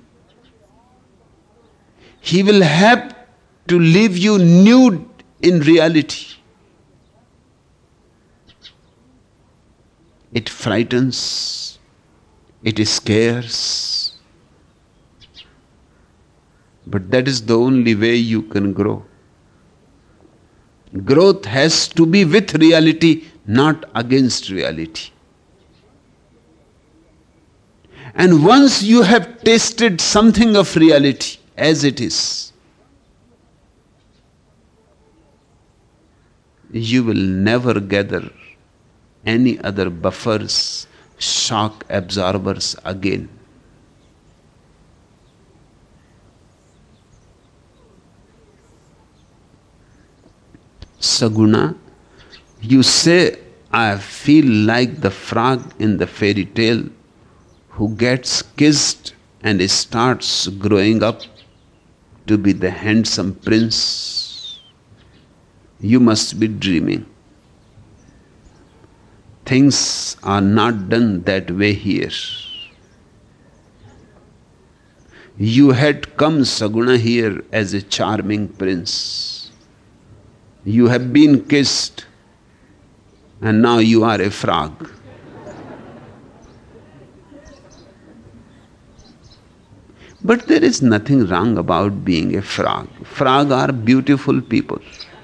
He will have to leave you nude in reality. It frightens, it scares, but that is the only way you can grow. Growth has to be with reality, not against reality. And once you have tasted something of reality as it is, you will never gather any other buffers, shock absorbers again. Saguna, you say, I feel like the frog in the fairy tale who gets kissed and starts growing up to be the handsome prince. You must be dreaming. Things are not done that way here. You had come, Saguna, here as a charming prince. You have been kissed, and now you are a frog. But there is nothing wrong about being a frog. Frogs are beautiful people.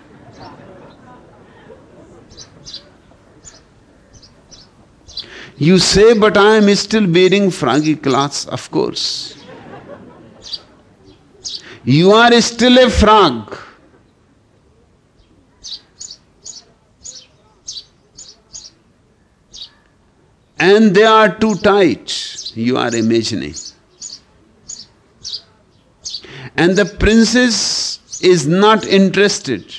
You say, but I am still wearing froggy clothes. Of course. You are still a frog. And they are too tight, you are imagining. And the princess is not interested.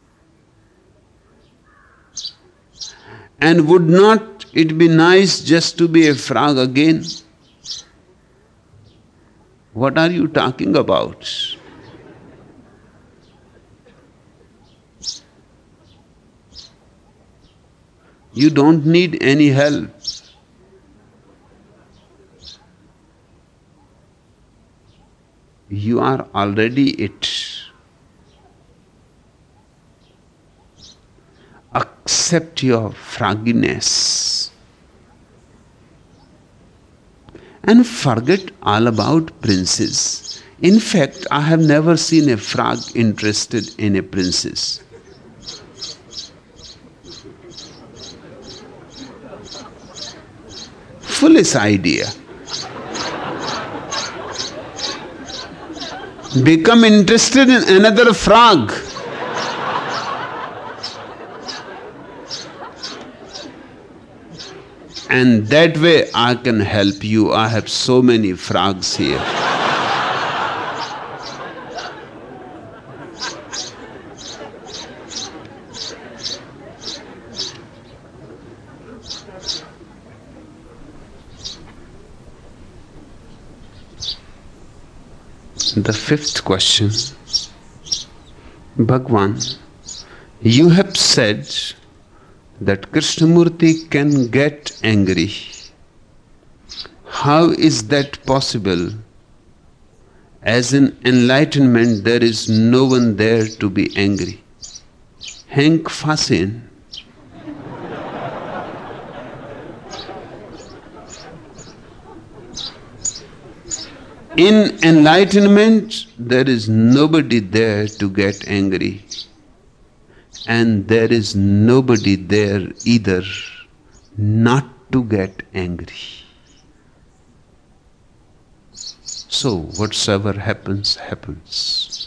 And would not it be nice just to be a frog again? What are you talking about? You don't need any help. You are already it. Accept your frogginess and forget all about princes. In fact, I have never seen a frog interested in a princess. Foolish idea. Become interested in another frog. And that way I can help you. I have so many frogs here. The fifth question. Bhagwan, you have said that Krishnamurti can get angry. How is that possible? As in enlightenment, there is no one there to be angry. Henk Fasin. In enlightenment, there is nobody there to get angry. And there is nobody there either not to get angry. So, whatsoever happens, happens.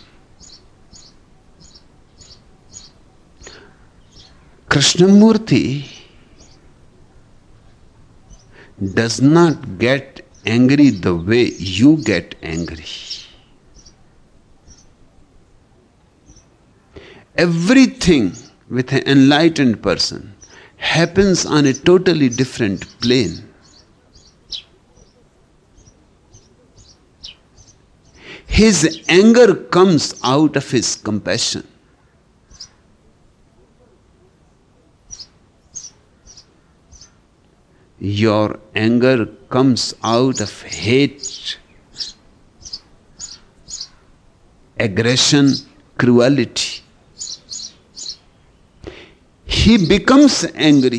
Krishnamurti does not get angry the way you get angry. Everything with an enlightened person happens on a totally different plane. His anger comes out of his compassion. Your anger comes out of hate, aggression, cruelty. He becomes angry.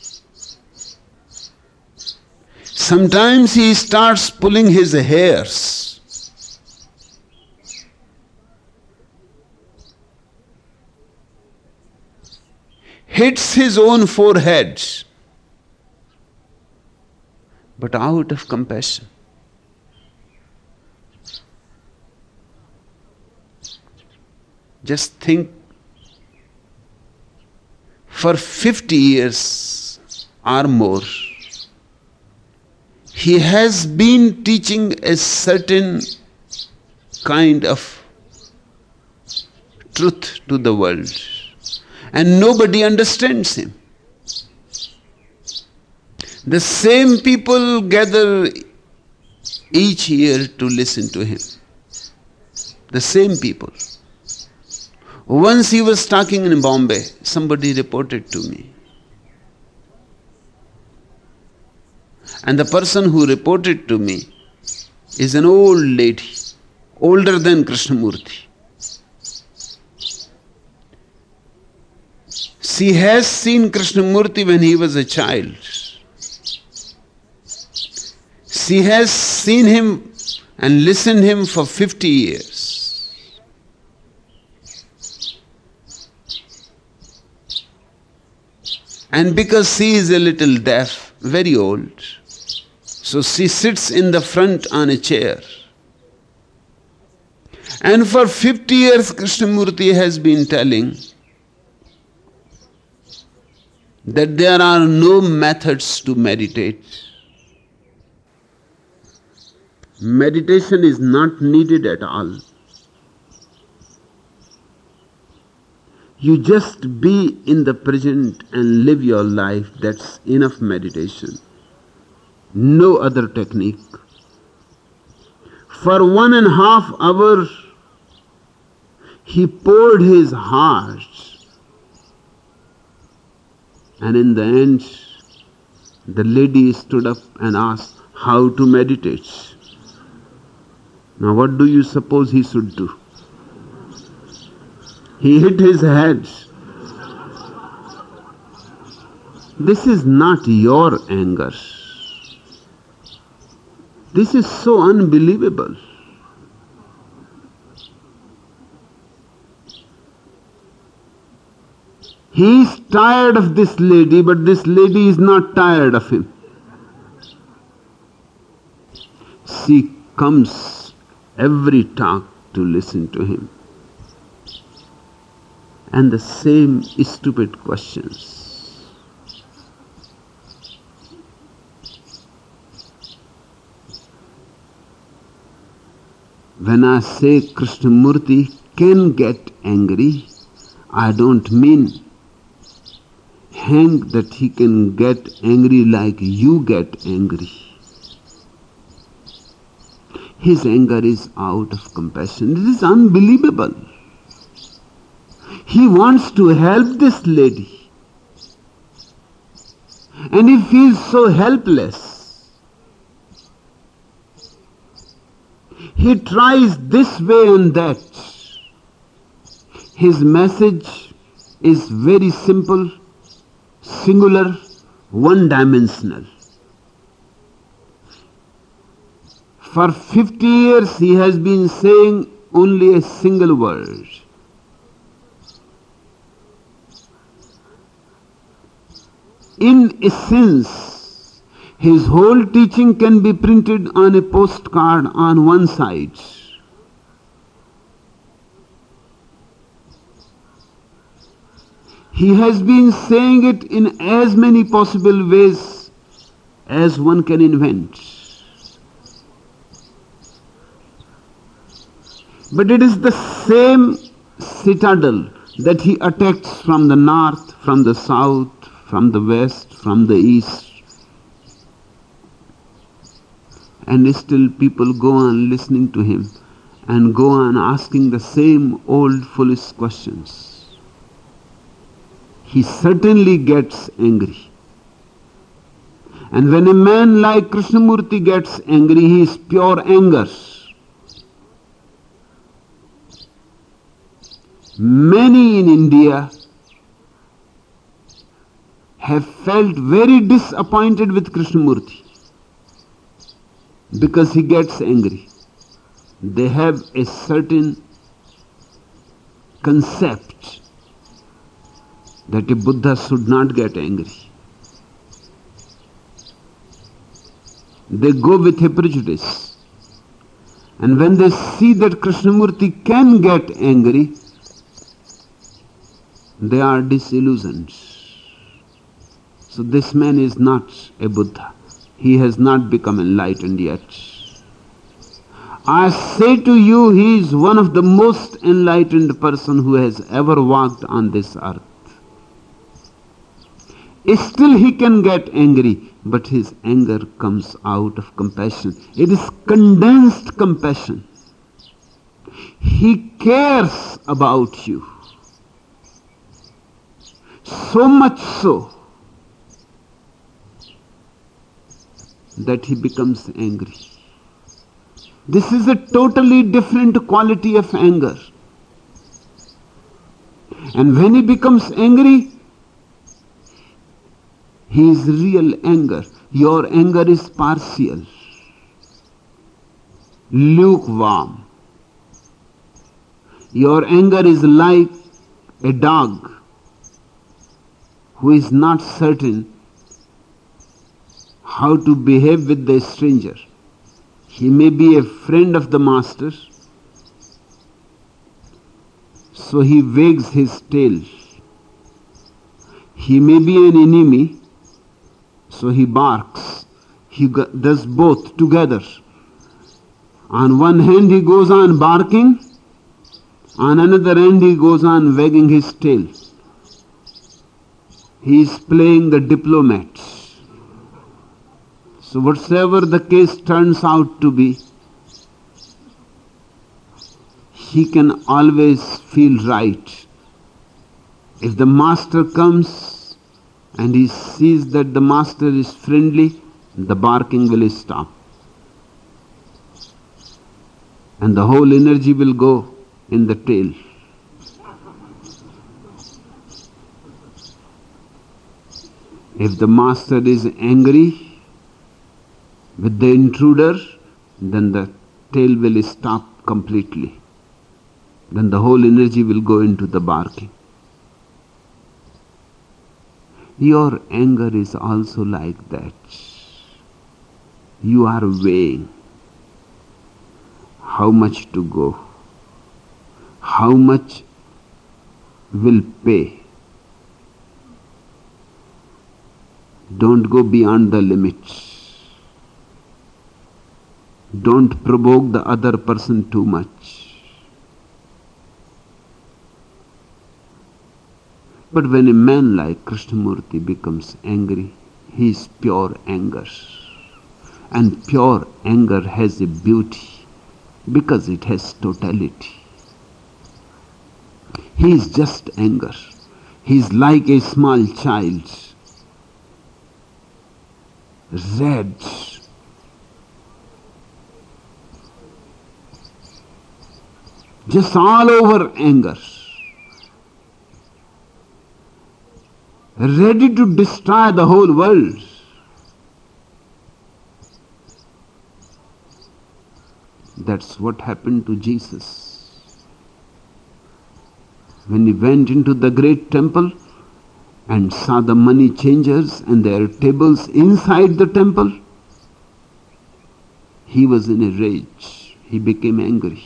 Sometimes he starts pulling his hairs. Hits his own forehead. But out of compassion. Just think, for 50 years or more, he has been teaching a certain kind of truth to the world, and nobody understands him. The same people gather each year to listen to him. The same people. Once he was talking in Bombay, somebody reported to me. And the person who reported to me is an old lady, older than Krishnamurti. She has seen Krishnamurti when he was a child. She has seen him and listened to him for 50 years. And because she is a little deaf, very old, so she sits in the front on a chair. And for 50 years Krishnamurti has been telling that there are no methods to meditate. Meditation is not needed at all. You just be in the present and live your life. That's enough meditation. No other technique. For 1.5 hours, he poured his heart. And in the end, the lady stood up and asked how to meditate. Now what do you suppose he should do? He hit his head. This is not your anger. This is so unbelievable. He is tired of this lady, but this lady is not tired of him. She comes every talk to listen to him. And the same stupid questions. When I say Krishnamurti can get angry, I don't mean hang that he can get angry like you get angry. His anger is out of compassion. It is unbelievable. He wants to help this lady. And he feels so helpless. He tries this way and that. His message is very simple, singular, one-dimensional. For 50 years he has been saying only a single word. In essence, his whole teaching can be printed on a postcard on one side. He has been saying it in as many possible ways as one can invent. But it is the same citadel that he attacks from the north, from the south, from the west, from the east. And still people go on listening to him and go on asking the same old foolish questions. He certainly gets angry. And when a man like Krishnamurti gets angry, he is pure anger. Many in India have felt very disappointed with Krishnamurti because he gets angry. They have a certain concept that a Buddha should not get angry. They go with a prejudice. And when they see that Krishnamurti can get angry, they are disillusioned. So this man is not a Buddha. He has not become enlightened yet. I say to you, he is one of the most enlightened person who has ever walked on this earth. Still he can get angry, but his anger comes out of compassion. It is condensed compassion. He cares about you. So much so that he becomes angry. This is a totally different quality of anger. And when he becomes angry, his real anger. Your anger is partial, lukewarm. Your anger is like a dog who is not certain how to behave with the stranger. He may be a friend of the master, so he wags his tail. He may be an enemy, so he barks. He does both together. On one hand he goes on barking, on another hand he goes on wagging his tail. He is playing the diplomat. So whatsoever the case turns out to be, he can always feel right. If the master comes and he sees that the master is friendly, the barking will stop. And the whole energy will go in the tail. If the master is angry with the intruder, then the tail will stop completely. Then the whole energy will go into the barking. Your anger is also like that. You are weighing how much to go, how much will pay. Don't go beyond the limits. Don't provoke the other person too much. But when a man like Krishnamurti becomes angry, he is pure anger. And pure anger has a beauty because it has totality. He is just anger. He is like a small child, red, just all over anger, ready to destroy the whole world. That's what happened to Jesus. When he went into the great temple and saw the money changers and their tables inside the temple, he was in a rage. He became angry.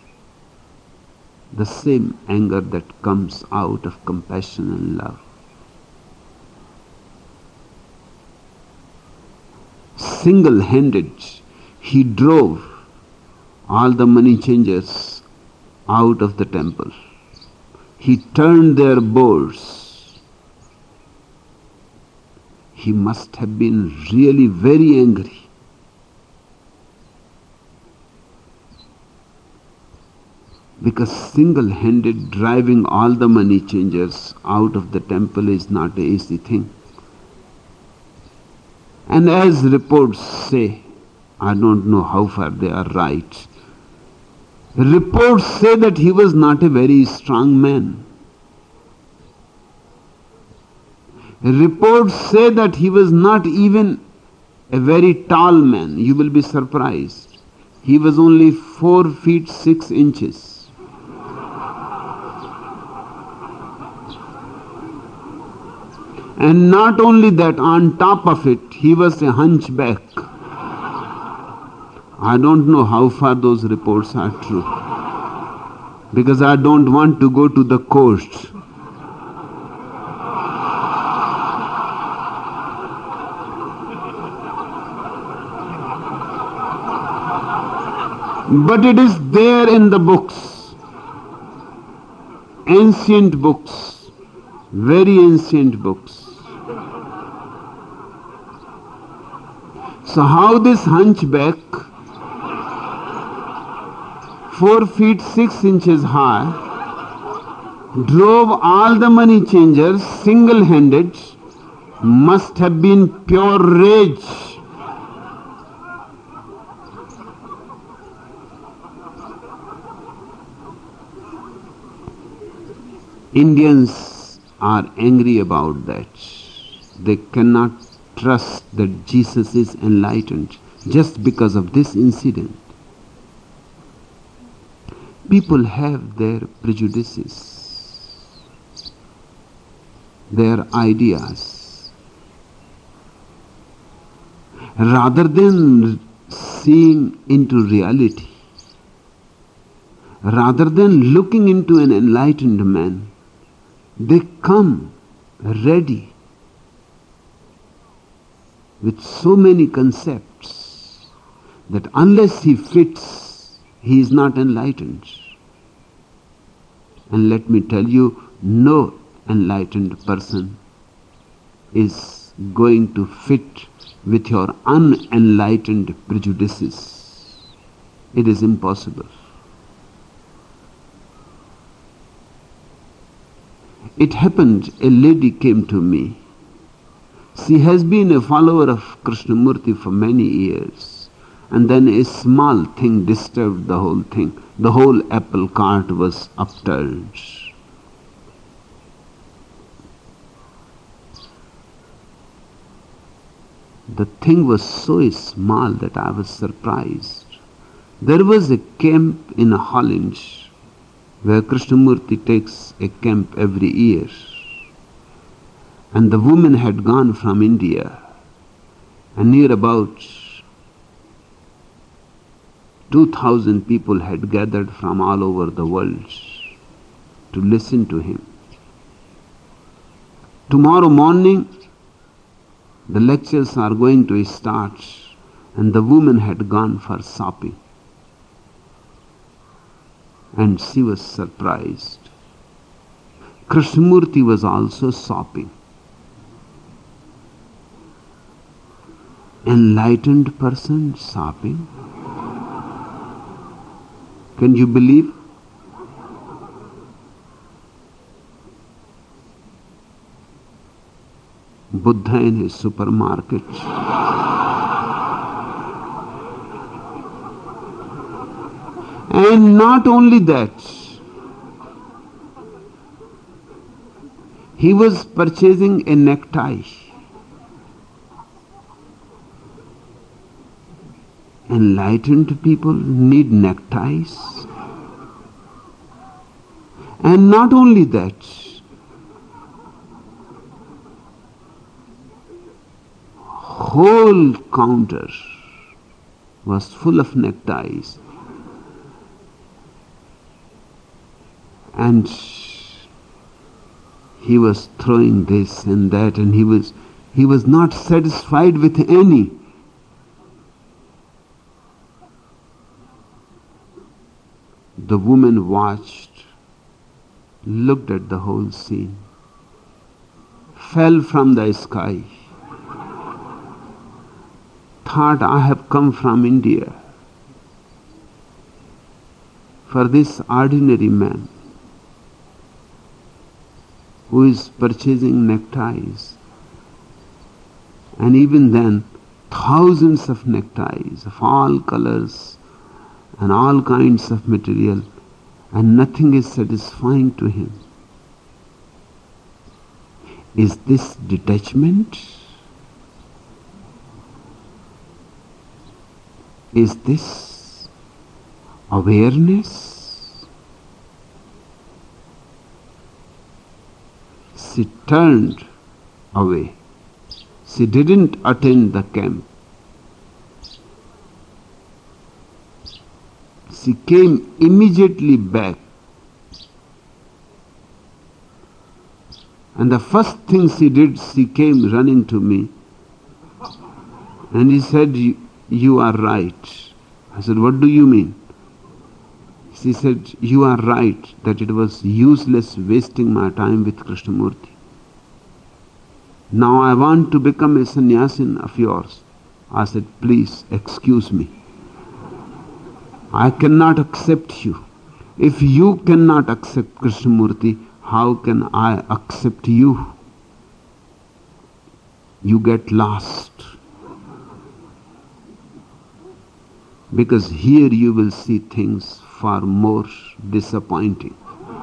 The same anger that comes out of compassion and love. Single-handed, he drove all the money changers out of the temple. He turned their boards. He must have been really very angry. Because single-handed driving all the money changers out of the temple is not an easy thing. And as reports say, I don't know how far they are right, reports say that he was not a very strong man. Reports say that he was not even a very tall man. You will be surprised. He was only 4 feet 6 inches. And not only that, on top of it, he was a hunchback. I don't know how far those reports are true, because I don't want to go to the coast. But it is there in the books, ancient books, very ancient books. So how this hunchback, 4 feet 6 inches high, drove all the money changers single-handed, must have been pure rage. Indians are angry about that. They cannot trust that Jesus is enlightened just because of this incident. People have their prejudices, their ideas. Rather than seeing into reality, rather than looking into an enlightened man, they come ready with so many concepts that unless he fits, he is not enlightened. And let me tell you, no enlightened person is going to fit with your unenlightened prejudices. It is impossible. It happened, a lady came to me. She has been a follower of Krishnamurti for many years. And then a small thing disturbed the whole thing. The whole apple cart was upturned. The thing was so small that I was surprised. There was a camp in Holland where Krishnamurti takes a camp every year. And the woman had gone from India, and near about 2,000 people had gathered from all over the world to listen to him. Tomorrow morning, the lectures are going to start and the woman had gone for shopping. And she was surprised. Krishnamurti was also shopping. Enlightened person shopping? Can you believe? Buddha in his supermarket. And not only that, he was purchasing a necktie. Enlightened people need neckties. And not only that, whole counter was full of neckties. And he was throwing this and that, and he was not satisfied with any. The woman watched, looked at the whole scene, fell from the sky, thought, I have come from India for this ordinary man who is purchasing neckties. And even then, thousands of neckties of all colors and all kinds of material, and nothing is satisfying to him. Is this detachment? Is this awareness? She turned away. She didn't attend the camp. She came immediately back. And the first thing she did, she came running to me. And he said, you are right. I said, what do you mean? She said, you are right that it was useless wasting my time with Krishnamurti. Now I want to become a sannyasin of yours. I said, please excuse me. I cannot accept you. If you cannot accept Krishnamurti, how can I accept you? You get lost. Because here you will see things far more disappointing.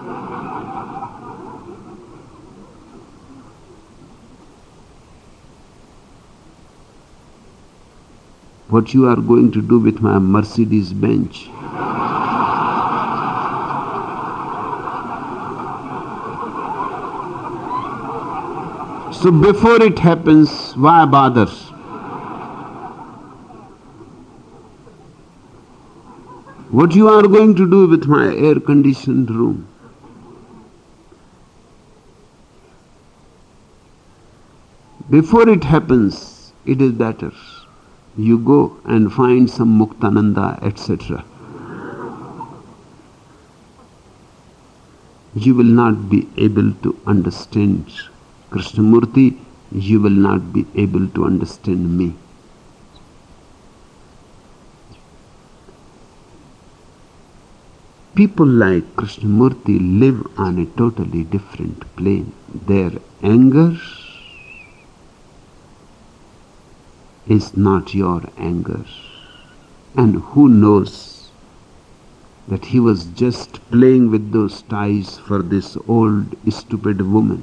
What you are going to do with my Mercedes Benz? So before it happens, why bother? What you are going to do with my air-conditioned room? Before it happens, it is better. You go and find some Muktananda, etc. You will not be able to understand Krishnamurti, you will not be able to understand me. People like Krishnamurti live on a totally different plane. Their anger is not your anger. And who knows that he was just playing with those ties for this old stupid woman.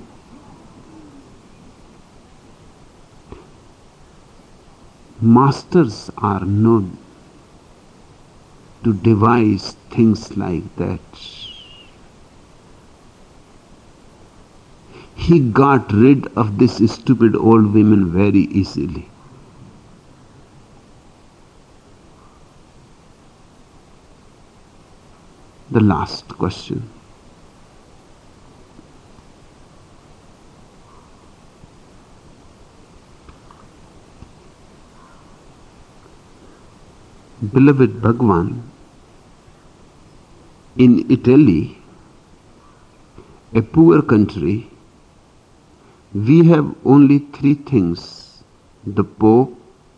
Masters are known to devise things like that. He got rid of this stupid old woman very easily. The last question. Beloved Bhagwan, in Italy, a poor country, we have only three things: the Pope,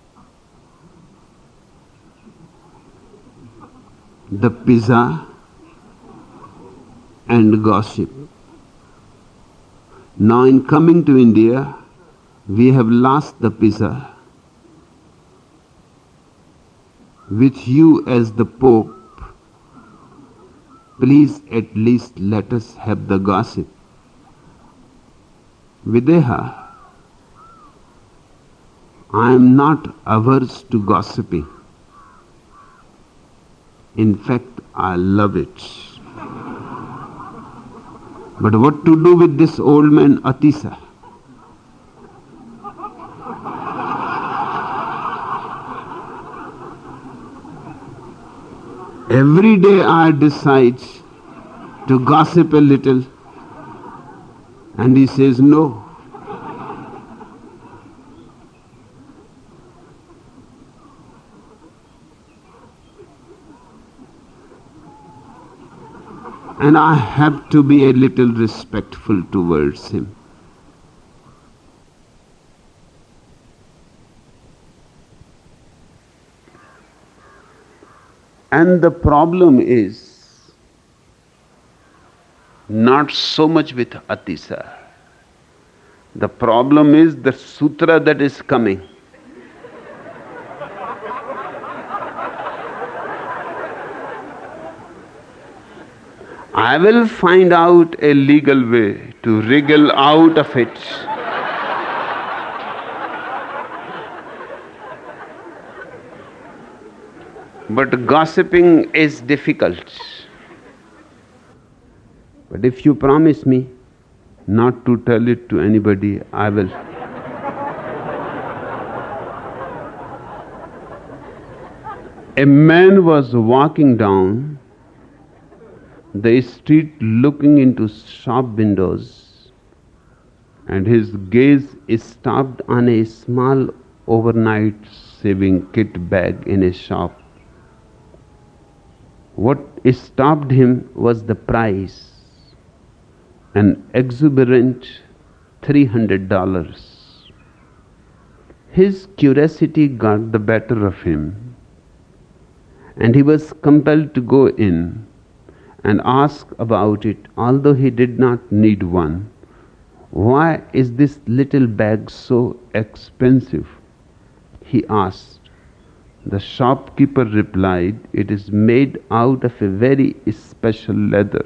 the pizza, and gossip. Now in coming to India, we have lost the pizza. With you as the Pope, please at least let us have the gossip. Videha, I am not averse to gossiping. In fact, I love it. But what to do with this old man Atisa? Every day I decide to gossip a little, and he says no. And I have to be a little respectful towards him. And the problem is not so much with Atisa. The problem is the sutra that is coming. I will find out a legal way to wriggle out of it. But gossiping is difficult. But if you promise me not to tell it to anybody, I will. A man was walking down the street looking into shop windows, and his gaze stopped on a small overnight saving kit bag in a shop. What stopped him was the price, an exuberant $300. His curiosity got the better of him, and he was compelled to go in and ask about it, although he did not need one. Why is this little bag so expensive? He asked. The shopkeeper replied, it is made out of a very special leather.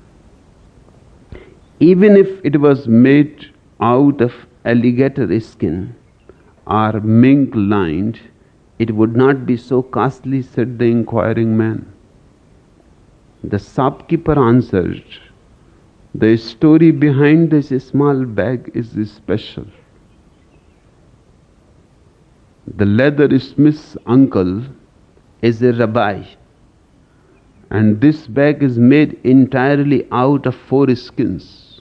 Even if it was made out of alligator skin or mink lined, it would not be so costly, said the inquiring man. The shopkeeper answered, the story behind this small bag is special. The leathersmith's uncle is a rabbi, and this bag is made entirely out of foreskins.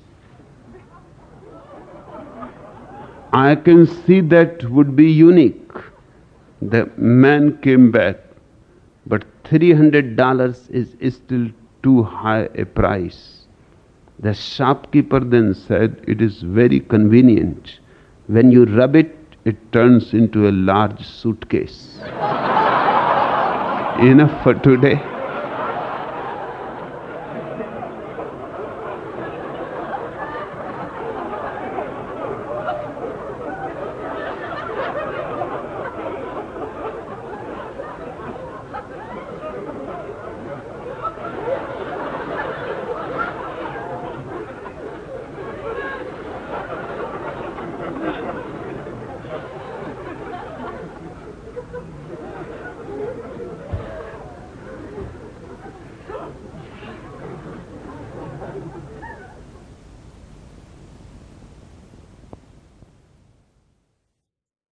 I can see that would be unique. The man came back, but $300 is still too high a price. The shopkeeper then said, it is very convenient. When you rub it, it turns into a large suitcase. Enough for today.